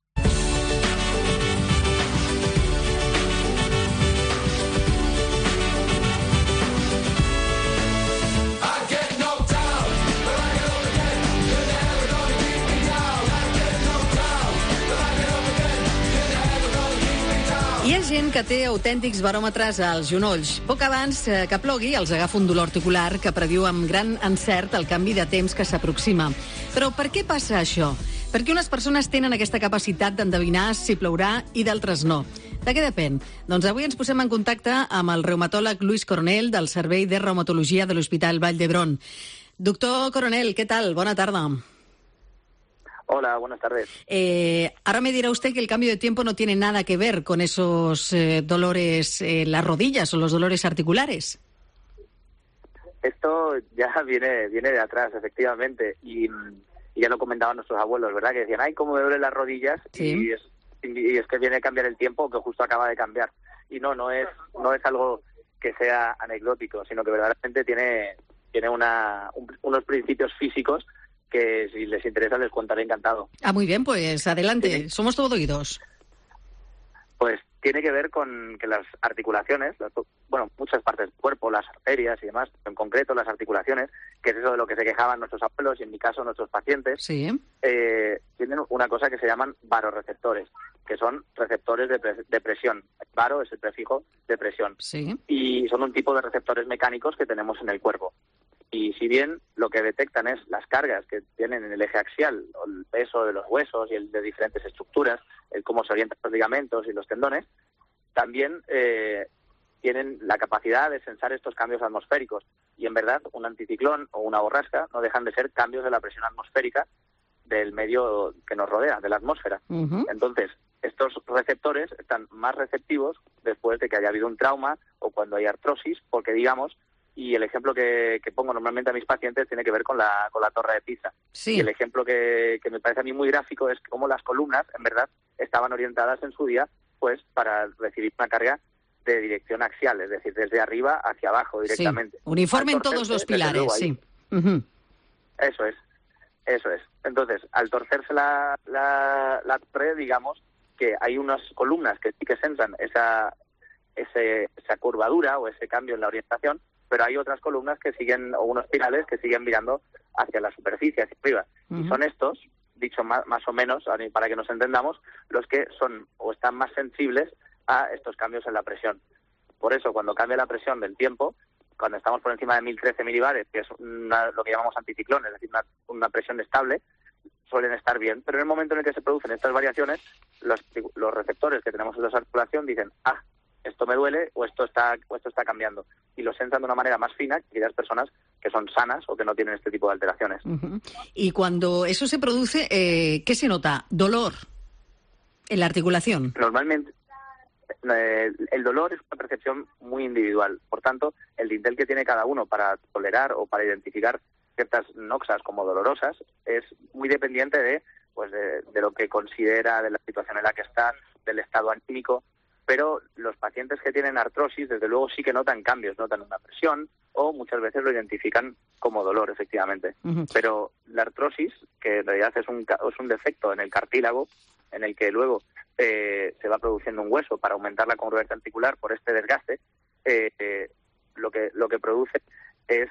Hi ha gent que té autèntics baròmetres als genolls. Poc abans que plogui els agafa un dolor articular que prediu amb gran encert el canvi de temps que s'aproxima. Però per què passa això? Perquè unes persones tenen aquesta capacitat d'endevinar si plourà i d'altres no. De què depèn? Doncs avui ens posem en contacte amb el reumatòleg Luis Coronel del Servei de Reumatologia de l'Hospital Vall d'Hebron. Doctor Coronel, què tal? Bona tarda. Hola, buenas tardes. Ahora me dirá usted que el cambio de tiempo no tiene nada que ver con esos dolores en las rodillas o los dolores articulares. Esto ya viene de atrás, efectivamente, y ya lo comentaban nuestros abuelos, ¿verdad? Que decían, ay, cómo me duelen las rodillas, sí. y es que viene a cambiar el tiempo que justo acaba de cambiar. Y no es algo que sea anecdótico, sino que verdaderamente tiene unos principios físicos que si les interesa les contaré encantado. Muy bien, pues adelante, ¿Sí? Somos todo oídos. Pues tiene que ver con que las articulaciones, muchas partes del cuerpo, las arterias y demás, en concreto las articulaciones, que es eso de lo que se quejaban nuestros abuelos y en mi caso nuestros pacientes, sí. Tienen una cosa que se llaman varoreceptores, que son receptores de presión. Varo es el prefijo de presión. Sí. Y son un tipo de receptores mecánicos que tenemos en el cuerpo. Y si bien lo que detectan es las cargas que tienen en el eje axial, o el peso de los huesos y el de diferentes estructuras, el cómo se orientan los ligamentos y los tendones, también tienen la capacidad de sensar estos cambios atmosféricos. Y en verdad, un anticiclón o una borrasca no dejan de ser cambios de la presión atmosférica del medio que nos rodea, de la atmósfera. Uh-huh. Entonces, estos receptores están más receptivos después de que haya habido un trauma o cuando hay artrosis, porque digamos, y el ejemplo que pongo normalmente a mis pacientes tiene que ver con la Torre de Pisa. Sí. Y el ejemplo que me parece a mí muy gráfico es cómo las columnas, en verdad, estaban orientadas en su día pues para recibir una carga de dirección axial, es decir, desde arriba hacia abajo directamente. Sí. Uniforme en todos los pilares, sí. Uh-huh. Eso es. Entonces, al torcerse la torre, digamos que hay unas columnas que sí que sensan esa curvadura o ese cambio en la orientación, pero hay otras columnas que siguen, o unos pilares que siguen mirando hacia la superficie, hacia arriba. Uh-huh. Y son estos, dicho más o menos, para que nos entendamos, los que son o están más sensibles a estos cambios en la presión. Por eso, cuando cambia la presión del tiempo, cuando estamos por encima de 1013 milibares, que es lo que llamamos anticiclón, es decir, una presión estable, suelen estar bien. Pero en el momento en el que se producen estas variaciones, los receptores que tenemos en la articulación dicen, esto me duele o esto está cambiando. Y lo sensan de una manera más fina que aquellas personas que son sanas o que no tienen este tipo de alteraciones. Uh-huh. Y cuando eso se produce, ¿qué se nota? ¿Dolor en la articulación? Normalmente, el dolor es una percepción muy individual. Por tanto, el dintel que tiene cada uno para tolerar o para identificar ciertas noxas como dolorosas es muy dependiente de pues de lo que considera, de la situación en la que están, del estado anímico. Pero los pacientes que tienen artrosis, desde luego sí que notan cambios, notan una presión o muchas veces lo identifican como dolor, efectivamente. Pero la artrosis, que en realidad es un defecto en el cartílago, en el que luego se va produciendo un hueso para aumentar la congruencia articular por este desgaste, lo que produce es,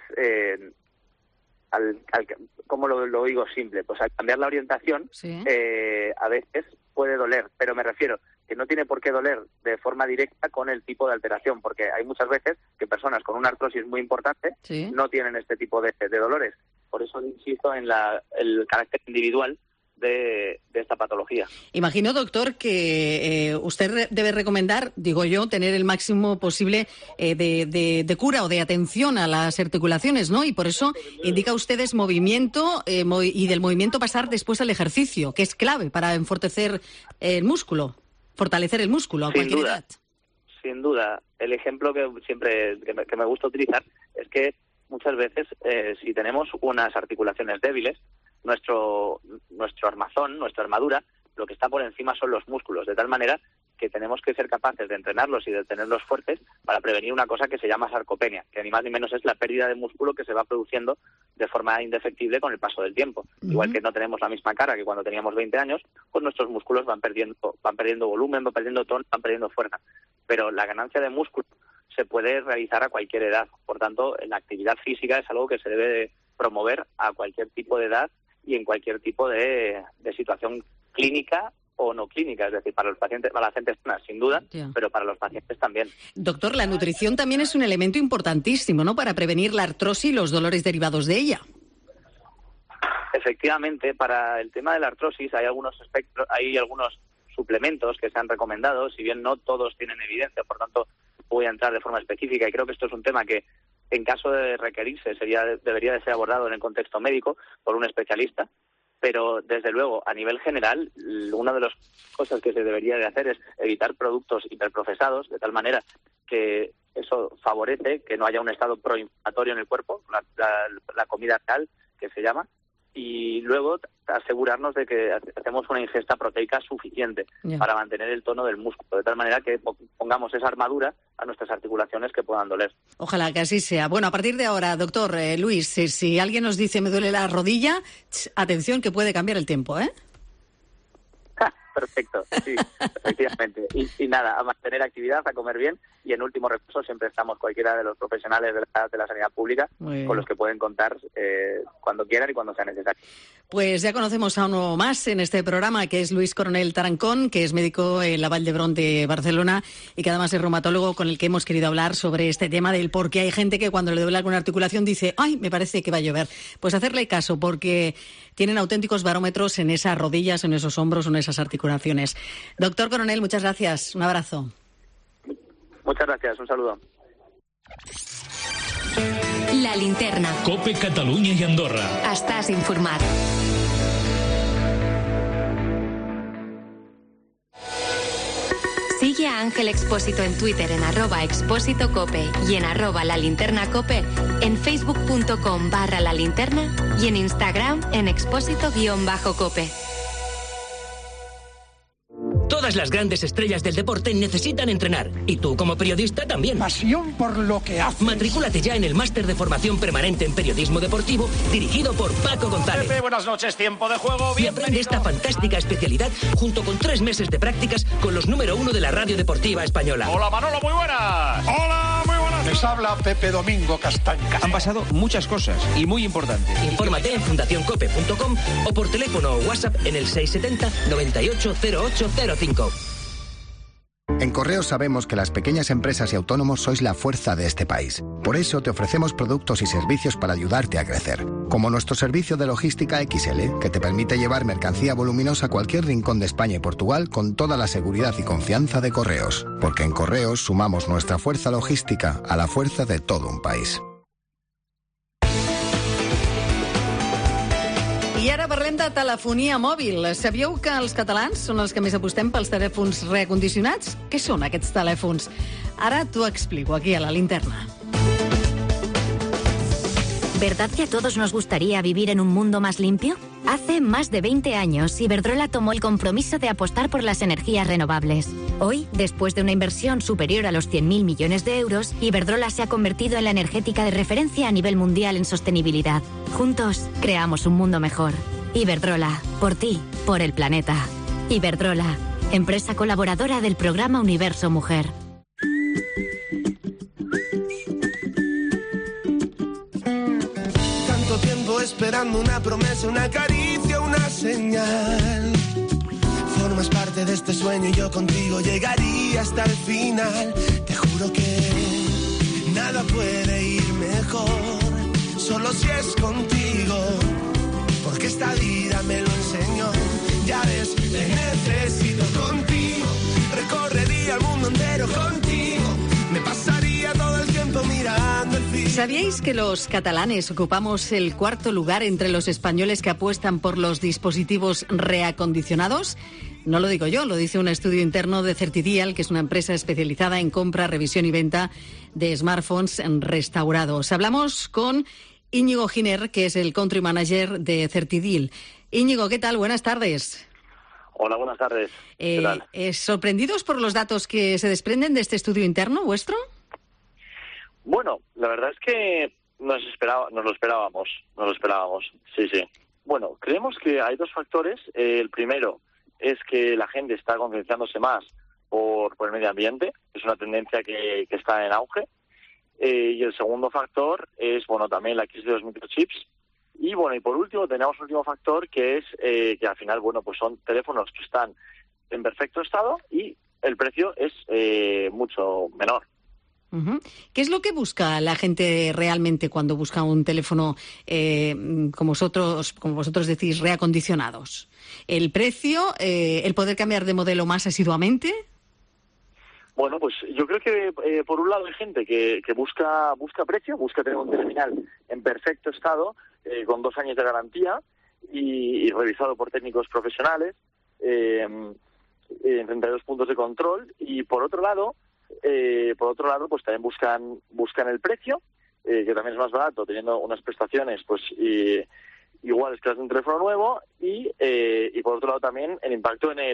¿cómo lo digo simple? Pues al cambiar la orientación, a veces puede doler, pero me refiero que no tiene por qué doler de forma directa con el tipo de alteración, porque hay muchas veces que personas con una artrosis muy importante no tienen este tipo de dolores. Por eso insisto en el carácter individual de esta patología. Imagino, doctor, que usted debe recomendar, digo yo, tener el máximo posible de cura o de atención a las articulaciones, ¿no? Y por eso indica ustedes movimiento y del movimiento pasar después al ejercicio, que es clave para enfortalecer el músculo a cualquier edad. Sin duda. El ejemplo que siempre que me gusta utilizar es que muchas veces si tenemos unas articulaciones débiles, nuestro armazón, nuestra armadura, lo que está por encima son los músculos, de tal manera que tenemos que ser capaces de entrenarlos y de tenerlos fuertes para prevenir una cosa que se llama sarcopenia, que ni más ni menos es la pérdida de músculo que se va produciendo de forma indefectible con el paso del tiempo. Igual que no tenemos la misma cara que cuando teníamos 20 años, pues nuestros músculos van perdiendo volumen, van perdiendo tono, van perdiendo fuerza. Pero la ganancia de músculo se puede realizar a cualquier edad. Por tanto, la actividad física es algo que se debe promover a cualquier tipo de edad y en cualquier tipo de situación clínica o no clínica, es decir, para los pacientes, para la gente sana, sin duda, pero para los pacientes también. Doctor, la nutrición también es un elemento importantísimo, ¿no?, para prevenir la artrosis y los dolores derivados de ella. Efectivamente, para el tema de la artrosis hay algunos suplementos que se han recomendado, si bien no todos tienen evidencia, por tanto voy a entrar de forma específica y creo que esto es un tema que en caso de requerirse debería de ser abordado en el contexto médico por un especialista. Pero, desde luego, a nivel general, una de las cosas que se debería de hacer es evitar productos hiperprocesados, de tal manera que eso favorece que no haya un estado proinflamatorio en el cuerpo, la comida real, que se llama, y luego asegurarnos de que hacemos una ingesta proteica suficiente para mantener el tono del músculo, de tal manera que pongamos esa armadura a nuestras articulaciones que puedan doler. Ojalá que así sea. Bueno, a partir de ahora, doctor Luis, si alguien nos dice me duele la rodilla, atención que puede cambiar el tiempo, ¿eh? Perfecto, sí, efectivamente. Y nada, a mantener actividad, a comer bien, y en último recurso siempre estamos cualquiera de los profesionales de la sanidad pública con los que pueden contar cuando quieran y cuando sea necesario. Pues ya conocemos a uno más en este programa, que es Luis Coronel Tarancón, que es médico en la Vall d'Hebron de Barcelona y que además es reumatólogo, con el que hemos querido hablar sobre este tema del por qué hay gente que cuando le duele alguna articulación dice ¡ay, me parece que va a llover! Pues hacerle caso, porque tienen auténticos barómetros en esas rodillas, en esos hombros, en esas articulaciones. Doctor Coronel, muchas gracias. Un abrazo. Muchas gracias. Un saludo. La Linterna. COPE Catalunya i Andorra. Estàs informat. Sigue a Ángel Expósito en Twitter en @expósitocope y en @lalinternacope, en facebook.com/lalinterna y en Instagram en expósito_cope. Todas las grandes estrellas del deporte necesitan entrenar. Y tú, como periodista, también. Pasión por lo que haces. Matricúlate ya en el máster de formación permanente en periodismo deportivo, dirigido por Paco González. Pepe, buenas noches, tiempo de juego. Y aprende esta fantástica especialidad junto con 3 meses de prácticas con los número 1 de la radio deportiva española. Hola, Manolo, muy buenas. Hola, muy buenas. Les habla Pepe Domingo Castaña. Han pasado muchas cosas y muy importantes. Infórmate en fundacioncope.com o por teléfono o WhatsApp en el 670 98 0805. En Correos sabemos que las pequeñas empresas y autónomos sois la fuerza de este país. Por eso te ofrecemos productos y servicios para ayudarte a crecer. Como nuestro servicio de logística XL, que te permite llevar mercancía voluminosa a cualquier rincón de España y Portugal con toda la seguridad y confianza de Correos. Porque en Correos sumamos nuestra fuerza logística a la fuerza de todo un país. I ara parlem de telefonia mòbil. Sabíeu que els catalans són els que més apostem pels telèfons reacondicionats? Què són aquests telèfons? Ara t'ho explico aquí a la Linterna. ¿Verdad que a todos nos gustaría vivir en un mundo más limpio? Hace más de 20 años, Iberdrola tomó el compromiso de apostar por las energías renovables. Hoy, después de una inversión superior a los 100.000 millones de euros, Iberdrola se ha convertido en la energética de referencia a nivel mundial en sostenibilidad. Juntos, creamos un mundo mejor. Iberdrola, por ti, por el planeta. Iberdrola, empresa colaboradora del programa Universo Mujer. Tanto tiempo esperando una promesa, una caricia, una señal. Formas parte de este sueño y yo contigo llegaría hasta el final. Te juro que nada puede ir mejor, solo si es contigo, porque esta vida me lo enseñó. Ya ves, te necesito contigo, recorrería el mundo entero contigo, me pasaría todo el tiempo mirando el fin. ¿Sabíais que los catalanes ocupamos el 4º lugar entre los españoles que apuestan por los dispositivos reacondicionados? No lo digo yo, lo dice un estudio interno de Certidial, que es una empresa especializada en compra, revisión y venta de smartphones restaurados. Hablamos con Íñigo Giner, que es el Country Manager de Certidial. Íñigo, ¿qué tal? Buenas tardes. Hola, buenas tardes. ¿Qué tal? ¿Sorprendidos por los datos que se desprenden de este estudio interno vuestro? Bueno, la verdad es que nos lo esperábamos, sí. Bueno, creemos que hay dos factores. El primero es que la gente está concienciándose más por el medio ambiente, es una tendencia que está en auge. Y el segundo factor es, bueno, también la crisis de los microchips. Y bueno, y por último tenemos un último factor que es que al final, bueno, pues son teléfonos que están en perfecto estado y el precio es mucho menor. Uh-huh. ¿Qué es lo que busca la gente realmente cuando busca un teléfono, como vosotros decís, reacondicionados? ¿El precio? ¿El poder cambiar de modelo más asiduamente? Bueno, pues yo creo que por un lado hay gente que busca precio, busca tener un terminal en perfecto estado, con 2 años de garantía y revisado por técnicos profesionales, en 32 puntos de control. Y por otro lado, pues también buscan el precio, que también es más barato, teniendo unas prestaciones pues iguales que las de un teléfono nuevo, y por otro lado también el impacto en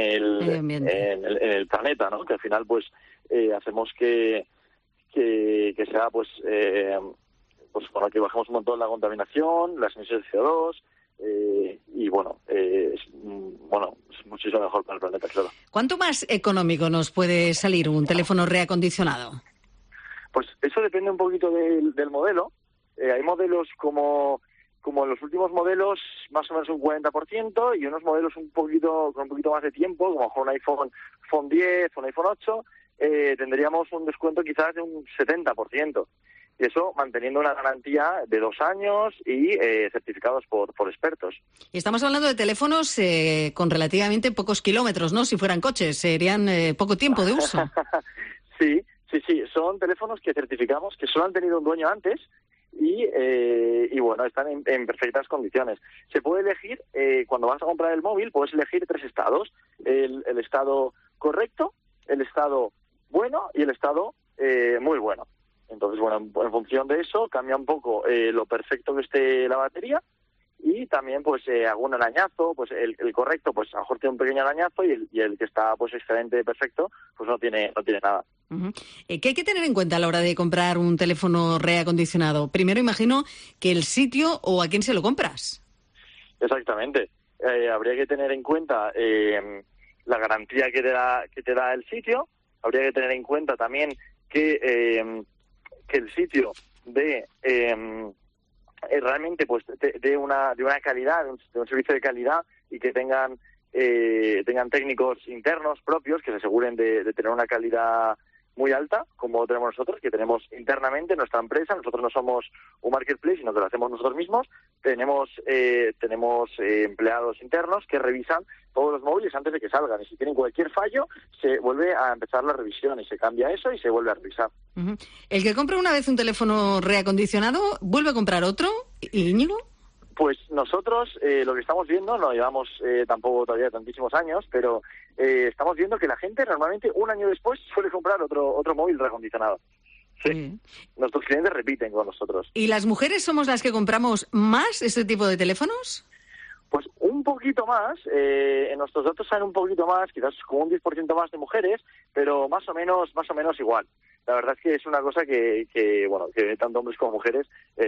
el planeta, ¿no? Que al final pues hacemos que sea pues bueno, que bajemos un montón la contaminación, las emisiones de CO2, y bueno, es muchísimo mejor para el planeta, claro. ¿Cuánto más económico nos puede salir un teléfono reacondicionado? Pues eso depende un poquito del modelo. Hay modelos como en los últimos modelos, más o menos un 40%, y unos modelos con un poquito más de tiempo, como a lo mejor un iPhone 10 o un iPhone 8, tendríamos un descuento quizás de un 70%. Y eso manteniendo una garantía de 2 años y certificados por expertos. Y estamos hablando de teléfonos con relativamente pocos kilómetros, ¿no? Si fueran coches, serían poco tiempo de uso. Sí. Son teléfonos que certificamos, que solo han tenido un dueño antes y bueno, están en perfectas condiciones. Se puede elegir, cuando vas a comprar el móvil, puedes elegir 3 estados. El estado correcto, el estado bueno y el estado muy bueno. Entonces, bueno, en función de eso cambia un poco lo perfecto que esté la batería y también pues algún arañazo, pues el correcto pues a lo mejor tiene un pequeño arañazo y el que está pues excelente, perfecto, pues no tiene nada. Uh-huh. ¿Qué hay que tener en cuenta a la hora de comprar un teléfono reacondicionado? Primero imagino que el sitio o a quién se lo compras. Exactamente. Habría que tener en cuenta la garantía que te da el sitio. Habría que tener en cuenta también que el sitio realmente pues de una calidad, de un servicio de calidad, y que tengan técnicos internos propios que se aseguren de tener una calidad muy alta, como tenemos nosotros, que tenemos internamente nuestra empresa. Nosotros no somos un marketplace, sino que lo hacemos nosotros mismos. Tenemos empleados internos que revisan todos los móviles antes de que salgan, y si tienen cualquier fallo se vuelve a empezar la revisión y se cambia eso y se vuelve a revisar. Uh-huh. El que compra una vez un teléfono reacondicionado, ¿vuelve a comprar otro, Íñigo? Pues nosotros lo que estamos viendo, no llevamos tampoco todavía tantísimos años, pero estamos viendo que la gente normalmente un año después suele comprar otro móvil reacondicionado. Sí. Nuestros clientes repiten con nosotros. ¿Y las mujeres somos las que compramos más este tipo de teléfonos? Pues un poquito más, en nuestros datos salen un poquito más, quizás como un 10% más de mujeres, pero más o menos igual. La verdad es que es una cosa que tanto hombres como mujeres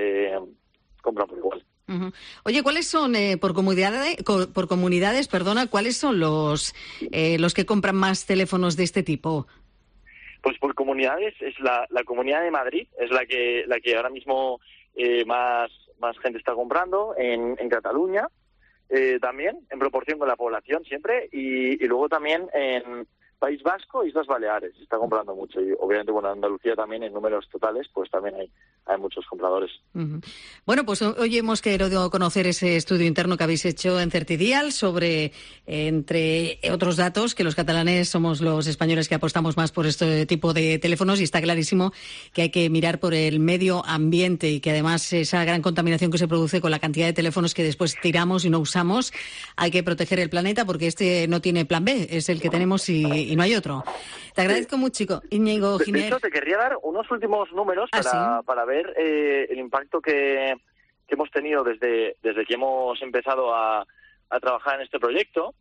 compran por igual. Uh-huh. Oye, ¿cuáles son, por comunidades, cuáles son los que compran más teléfonos de este tipo? Pues por comunidades es la Comunidad de Madrid, es la que ahora mismo más gente está comprando, en Cataluña también, en proporción con la población siempre, y luego también en País Vasco, Islas Baleares, está comprando mucho, y obviamente en Andalucía también en números totales, pues también hay muchos compradores. Uh-huh. Bueno, pues hoy hemos querido conocer ese estudio interno que habéis hecho en Certidial sobre, entre otros datos, que los catalanes somos los españoles que apostamos más por este tipo de teléfonos, y está clarísimo que hay que mirar por el medio ambiente, y que además esa gran contaminación que se produce con la cantidad de teléfonos que después tiramos y no usamos, hay que proteger el planeta, porque este no tiene plan B, es el que tenemos y no hay otro. Te agradezco mucho, Íñigo Giner. De hecho, te querría dar unos últimos números para ver el impacto que hemos tenido desde que hemos empezado a trabajar en este proyecto.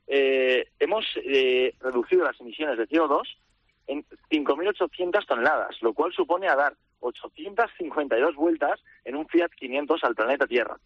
Hemos reducido las emisiones de CO2 en 5.800 toneladas, lo cual supone a dar 852 vueltas en un Fiat 500 al planeta Tierra.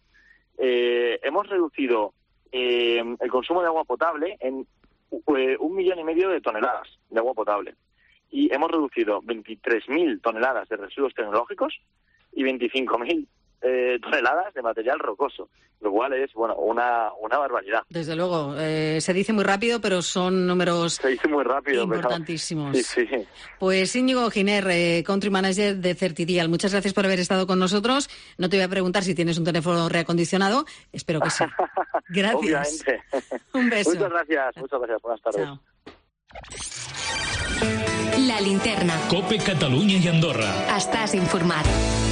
Hemos reducido el consumo de agua potable en 1,5 millones de toneladas de agua potable. Y hemos reducido 23.000 toneladas de residuos tecnológicos y 25.000 toneladas de material rocoso, lo cual es una barbaridad. Desde luego, se dice muy rápido, pero son números importantísimos. Sí. Pues Íñigo Giner, Country Manager de Certidial, muchas gracias por haber estado con nosotros. No te voy a preguntar si tienes un teléfono reacondicionado, espero que sí. Gracias. Obviamente. Un beso. Muchas gracias. Buenas tardes. Chao. La linterna. COPE Catalunya i Andorra. Estàs informat.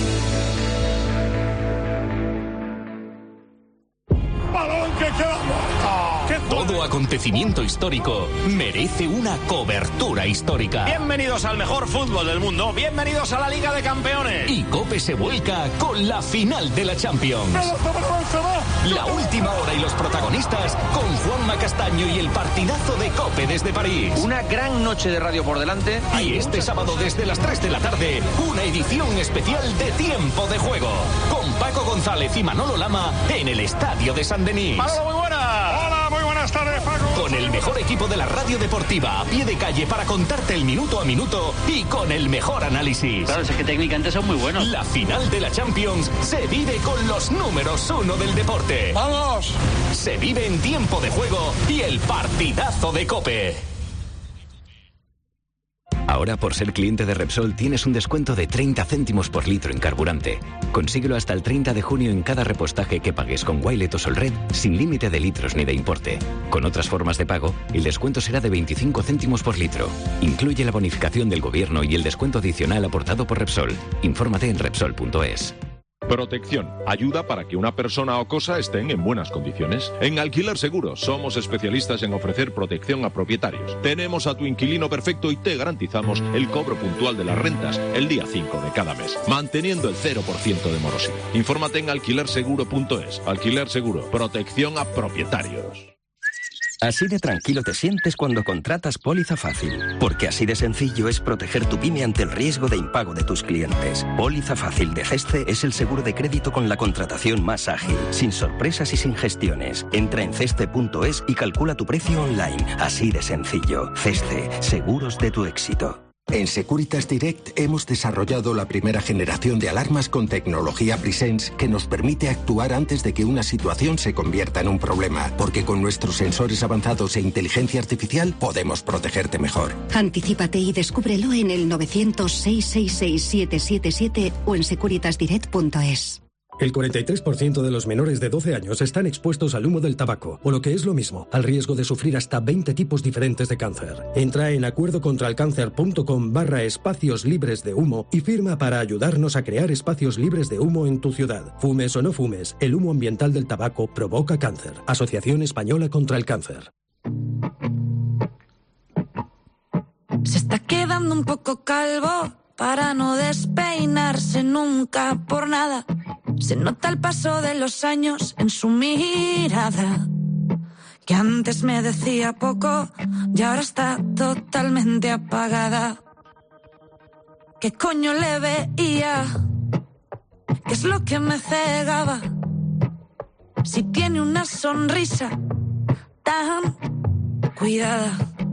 ¡Balón que queda muerto! Todo acontecimiento histórico merece una cobertura histórica. Bienvenidos al mejor fútbol del mundo. Bienvenidos a la Liga de Campeones. Y COPE se vuelca con la final de la Champions. La última hora y los protagonistas con Juanma Castaño y el partidazo de COPE desde París. Una gran noche de radio por delante. Y este sábado desde las 3 de la tarde, una edición especial de Tiempo de Juego. Con Paco González y Manolo Lama en el Estadio de San Denis. Manolo, muy buenas. Hola, muy buenas tardes, Paco. Con el mejor equipo de la radio deportiva a pie de calle para contarte el minuto a minuto y con el mejor análisis. Claro, es que técnicamente son muy buenos. La final de la Champions se vive con los números 1 del deporte. ¡Vamos! Se vive en Tiempo de Juego y el partidazo de COPE. Ahora, por ser cliente de Repsol, tienes un descuento de 30 céntimos por litro en carburante. Consíguelo hasta el 30 de junio en cada repostaje que pagues con Wilet o Solred, sin límite de litros ni de importe. Con otras formas de pago, el descuento será de 25 céntimos por litro. Incluye la bonificación del gobierno y el descuento adicional aportado por Repsol. Infórmate en Repsol.es. Protección. Ayuda para que una persona o cosa estén en buenas condiciones. En Alquiler Seguro somos especialistas en ofrecer protección a propietarios. Tenemos a tu inquilino perfecto y te garantizamos el cobro puntual de las rentas el día 5 de cada mes, manteniendo el 0% de morosidad. Infórmate en alquilerseguro.es. Alquiler Seguro. Protección a propietarios. Así de tranquilo te sientes cuando contratas Póliza Fácil, porque así de sencillo es proteger tu pyme ante el riesgo de impago de tus clientes. Póliza Fácil de Cesce es el seguro de crédito con la contratación más ágil, sin sorpresas y sin gestiones. Entra en cesce.es y calcula tu precio online. Así de sencillo. Cesce, seguros de tu éxito. En Securitas Direct hemos desarrollado la primera generación de alarmas con tecnología Presence que nos permite actuar antes de que una situación se convierta en un problema, porque con nuestros sensores avanzados e inteligencia artificial podemos protegerte mejor. Anticípate y descúbrelo en el 900-666-777 o en securitasdirect.es. El 43% de los menores de 12 años están expuestos al humo del tabaco, o lo que es lo mismo, al riesgo de sufrir hasta 20 tipos diferentes de cáncer. Entra en acuerdocontralcáncer.com/espacios libres de humo y firma para ayudarnos a crear espacios libres de humo en tu ciudad. Fumes o no fumes, el humo ambiental del tabaco provoca cáncer. Asociación Española contra el Cáncer. Se está quedando un poco calvo. para no despeinarse nunca por nada. Se nota el paso de los años en su mirada, que antes me decía poco y ahora está totalmente apagada. ¿Qué coño le veía? ¿Qué es lo que me cegaba? Si tiene una sonrisa tan cuidada.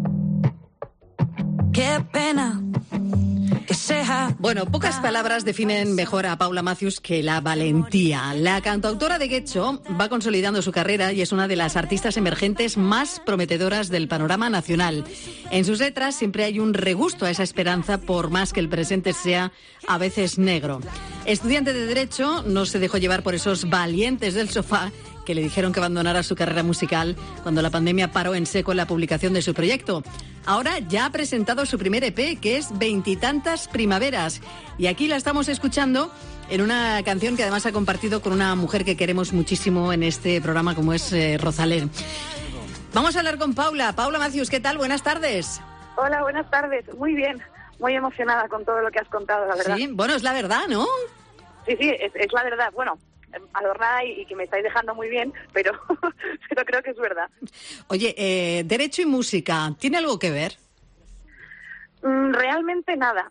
Qué pena que sea... Bueno, pocas palabras definen mejor a Paula Matthews que la valentía. La cantautora de Getxo va consolidando su carrera y es una de las artistas emergentes más prometedoras del panorama nacional. En sus letras siempre hay un regusto a esa esperanza, por más que el presente sea a veces negro. Estudiante de Derecho, no se dejó llevar por esos valientes del sofá que le dijeron que abandonara su carrera musical cuando la pandemia paró en seco la publicación de su proyecto. Ahora ya ha presentado su primer EP, que es Veintitantas Primaveras. Y aquí la estamos escuchando en una canción que además ha compartido con una mujer que queremos muchísimo en este programa, como es Rosalén. Vamos a hablar con Paula. Paula Matthews, ¿qué tal? Buenas tardes. Hola, buenas tardes. Muy bien. Muy emocionada con todo lo que has contado, la verdad. Sí, bueno, es la verdad, ¿no? Sí, es la verdad. Bueno, adornada y que me estáis dejando muy bien, pero creo que es verdad. Oye, Derecho y música, ¿tiene algo que ver? Realmente nada.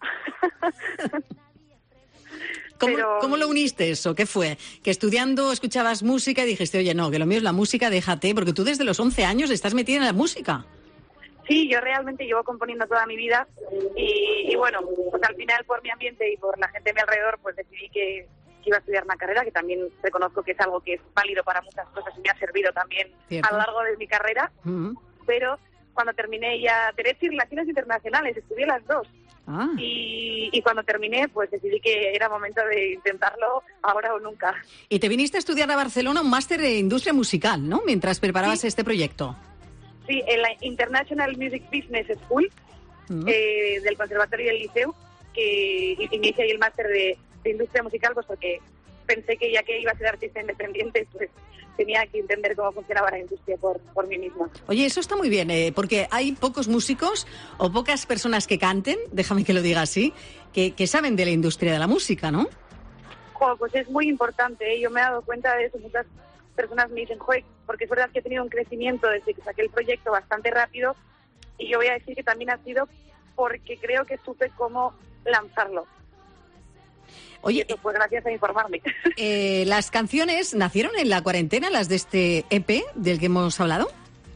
¿Cómo lo uniste eso? ¿Qué fue? ¿Que estudiando escuchabas música y dijiste, oye, no, que lo mío es la música, déjate, porque tú desde los 11 años estás metida en la música? Sí, yo realmente llevo componiendo toda mi vida y bueno, pues al final por mi ambiente y por la gente de mi alrededor, pues decidí que iba a estudiar una carrera, que también reconozco que es algo que es válido para muchas cosas y me ha servido también a lo largo de mi carrera, pero cuando terminé ya Derecho y Relaciones Internacionales, estudié las dos. Y cuando terminé, pues decidí que era momento de intentarlo ahora o nunca. Y te viniste a estudiar a Barcelona un máster de industria musical, ¿no? Mientras preparabas este proyecto. Sí, en la International Music Business School del Conservatorio y del Liceu, que inicié ahí el máster de industria musical, pues porque pensé que ya que iba a ser artista independiente, pues tenía que entender cómo funcionaba la industria por mí misma. Oye, eso está muy bien, porque hay pocos músicos o pocas personas que canten, déjame que lo diga así, que saben de la industria de la música, ¿no? Pues es muy importante, yo me he dado cuenta de eso. Muchas personas me dicen, porque es verdad que he tenido un crecimiento desde que saqué el proyecto bastante rápido, y yo voy a decir que también ha sido porque creo que supe cómo lanzarlo. Oye, pues gracias a informarme. ¿Las canciones nacieron en la cuarentena, las de este EP del que hemos hablado?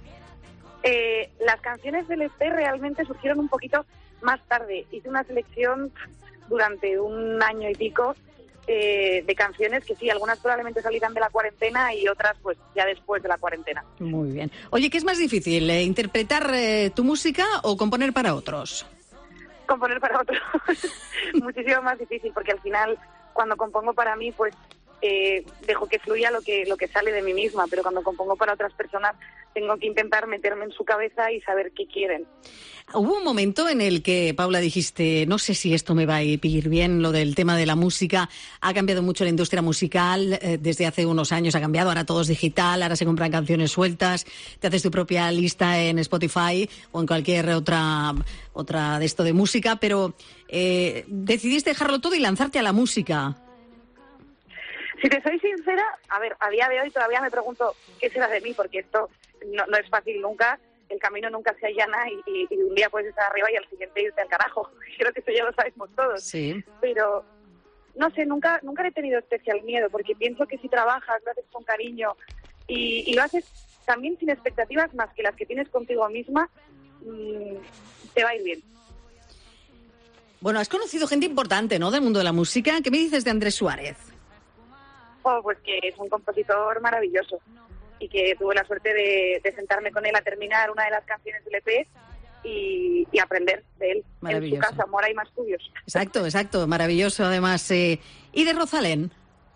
Las canciones del EP realmente surgieron un poquito más tarde. Hice una selección durante un año y pico de canciones que sí, algunas probablemente salieran de la cuarentena y otras pues ya después de la cuarentena. Muy bien. Oye, ¿qué es más difícil, interpretar tu música o componer para otros? Componer para otros. Muchísimo más difícil, porque al final cuando compongo para mí pues dejo que fluya lo que sale de mí misma, pero cuando compongo para otras personas tengo que intentar meterme en su cabeza y saber qué quieren. Hubo un momento en el que, Paula, dijiste, no sé si esto me va a ir bien, lo del tema de la música. Ha cambiado mucho la industria musical, desde hace unos años ha cambiado, ahora todo es digital, ahora se compran canciones sueltas, te haces tu propia lista en Spotify o en cualquier otra de esto de música, pero decidiste dejarlo todo y lanzarte a la música. Si te soy sincera, a ver, a día de hoy todavía me pregunto qué será de mí, porque esto no es fácil nunca, el camino nunca se allana y un día puedes estar arriba y al siguiente irte al carajo. Creo que eso ya lo sabemos todos. Sí. Pero, no sé, nunca he tenido especial miedo, porque pienso que si trabajas, lo haces con cariño y lo haces también sin expectativas más que las que tienes contigo misma, te va a ir bien. Bueno, has conocido gente importante, ¿no?, del mundo de la música. ¿Qué me dices de Andrés Suárez? Pues que es un compositor maravilloso y que tuve la suerte de sentarme con él a terminar una de las canciones del EP y aprender de él en su casa, Moraima Studios. Exacto, maravilloso además. ¿Y de Rosalén?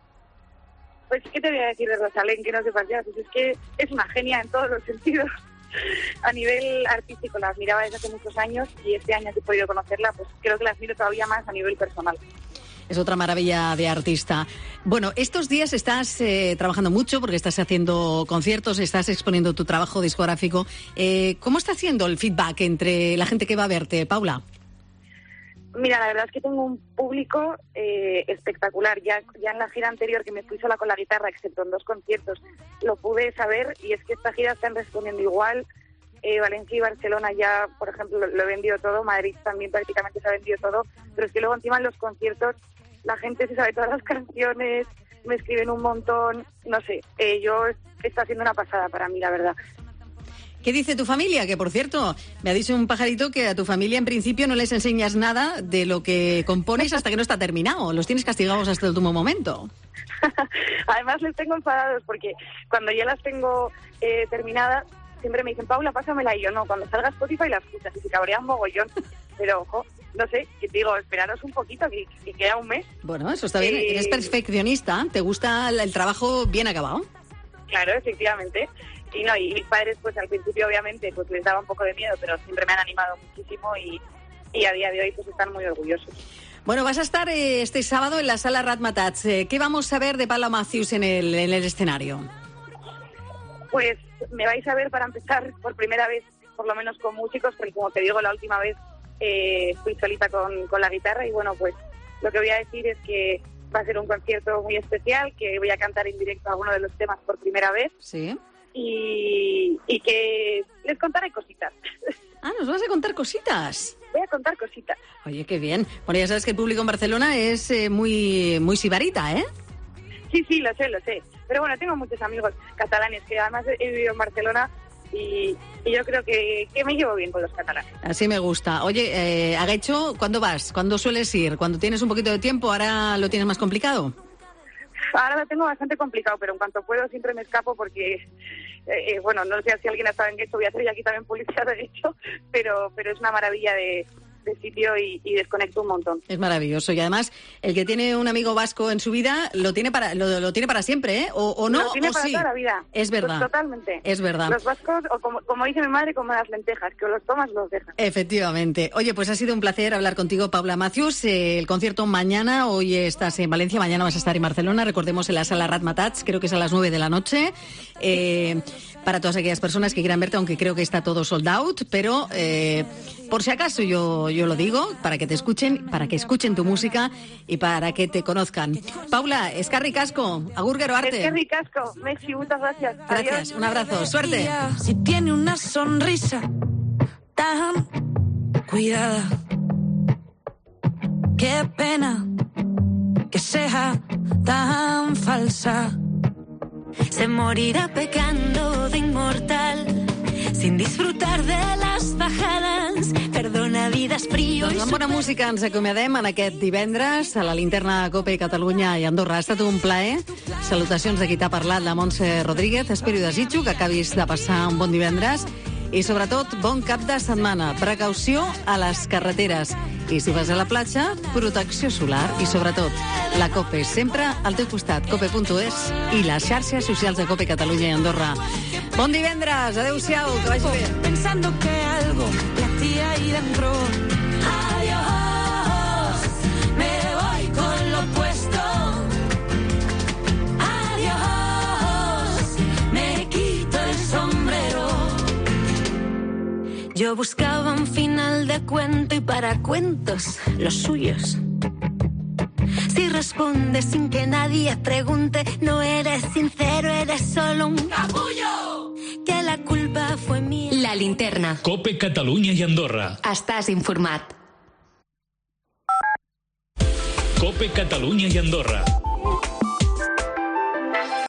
Pues, ¿qué te voy a decir de Rosalén que no sepas ya? Pues es que es una genia en todos los sentidos. A nivel artístico la admiraba desde hace muchos años y este año que he podido conocerla, pues creo que la admiro todavía más a nivel personal. Es otra maravilla de artista. Bueno, estos días estás trabajando mucho porque estás haciendo conciertos, estás exponiendo tu trabajo discográfico. ¿Cómo está haciendo el feedback entre la gente que va a verte, Paula? Mira, la verdad es que tengo un público espectacular. Ya en la gira anterior, que me fui sola con la guitarra, excepto en 2 conciertos, lo pude saber, y es que esta gira están respondiendo igual. Valencia y Barcelona ya, por ejemplo, lo he vendido todo. Madrid también prácticamente se ha vendido todo. Pero es que luego encima en los conciertos la gente se sabe todas las canciones, me escriben un montón, no sé. Está haciendo una pasada para mí, la verdad. ¿Qué dice tu familia? Que, por cierto, me ha dicho un pajarito que a tu familia en principio no les enseñas nada de lo que compones hasta que no está terminado. Los tienes castigados hasta el último momento. Además les tengo enfadados porque cuando ya las tengo terminadas, siempre me dicen, Paula, pásamela, y yo no, cuando salga Spotify la escuchas, y se cabrean mogollón. Pero, ojo, no sé, que te digo, esperaros un poquito, que queda un mes. Bueno, eso está bien. Eres perfeccionista, ¿te gusta el trabajo bien acabado? Claro, efectivamente. Y mis padres, pues al principio obviamente pues les daba un poco de miedo, pero siempre me han animado muchísimo, y a día de hoy pues están muy orgullosos. Bueno, vas a estar este sábado en la Sala Razzmatazz. ¿Qué vamos a ver de Paula Matthews en el escenario? Pues me vais a ver, para empezar, por primera vez, por lo menos con músicos, porque como te digo, la última vez fui solita con la guitarra, y bueno, pues lo que voy a decir es que va a ser un concierto muy especial, que voy a cantar en directo alguno de los temas por primera vez. Sí. Y que les contaré cositas. Ah, ¿nos vas a contar cositas? Voy a contar cositas. Oye, qué bien. Bueno, ya sabes que el público en Barcelona es muy sibarita, ¿eh? Sí, lo sé. Pero bueno, tengo muchos amigos catalanes, que además he vivido en Barcelona, y yo creo que me llevo bien con los catalanes. Así me gusta. Oye, a Guecho, ¿cuándo vas? ¿Cuándo sueles ir? ¿Cuando tienes un poquito de tiempo? ¿Ahora lo tienes más complicado? Ahora lo tengo bastante complicado, pero en cuanto puedo siempre me escapo porque, bueno, no sé si alguien ha estado en Guecho, voy a hacer aquí también publicidad de Guecho, pero es una maravilla de sitio, y desconecto un montón. Es maravilloso, y además el que tiene un amigo vasco en su vida lo tiene para siempre, ¿eh? O no, lo tiene o para sí. Toda la vida. Es verdad. Pues totalmente. Es verdad. Los vascos, o como dice mi madre, como las lentejas, que o los tomas o los dejas. Efectivamente. Oye, pues ha sido un placer hablar contigo, Paula Matthews. El concierto mañana, hoy estás en Valencia, mañana vas a estar en Barcelona, recordemos, en la Sala Razzmatazz, creo que es a las 9 de la noche. Para todas aquellas personas que quieran verte, aunque creo que está todo sold out, pero por si acaso yo lo digo, para que te escuchen, para que escuchen tu música y para que te conozcan. Paula, eskerrik asko, agur gero arte. Eskerrik asko, Messi, muchas gracias. Gracias, Adiós. un abrazo, suerte. Si tiene una sonrisa tan cuidada, qué pena que sea tan falsa. Se morirá pecando de inmortal, sin disfrutar de las bajadas. Perdona, vidas frío. Doncs amb bona música ens acomiadem en aquest divendres a la linterna COPE Catalunya i Andorra. Ha estat un plaer. Salutacions de qui t'ha parlat, la Montse Rodríguez. Espero i desitjo que acabis de passar un bon divendres i, sobretot, bon cap de setmana. Precaució a les carreteres. I si vas a la platja, protecció solar. I, sobretot, la COPE sempre al teu costat. COPE.es i les xarxes socials de COPE Catalunya i Andorra. Bon divendres, adeu-siau, que vagi bé. Pensando que algo latía ahí dentro. Adiós, me voy con lo opuesto. Adiós, me quito el sombrero. Yo buscaba un final de cuento, y para cuentos los suyos. Si respondes sin que nadie pregunte, no eres sincero, eres solo un capullo. Que la culpa fue mía. La linterna. COPE Catalunya i Andorra. Estàs informat. COPE Catalunya i Andorra.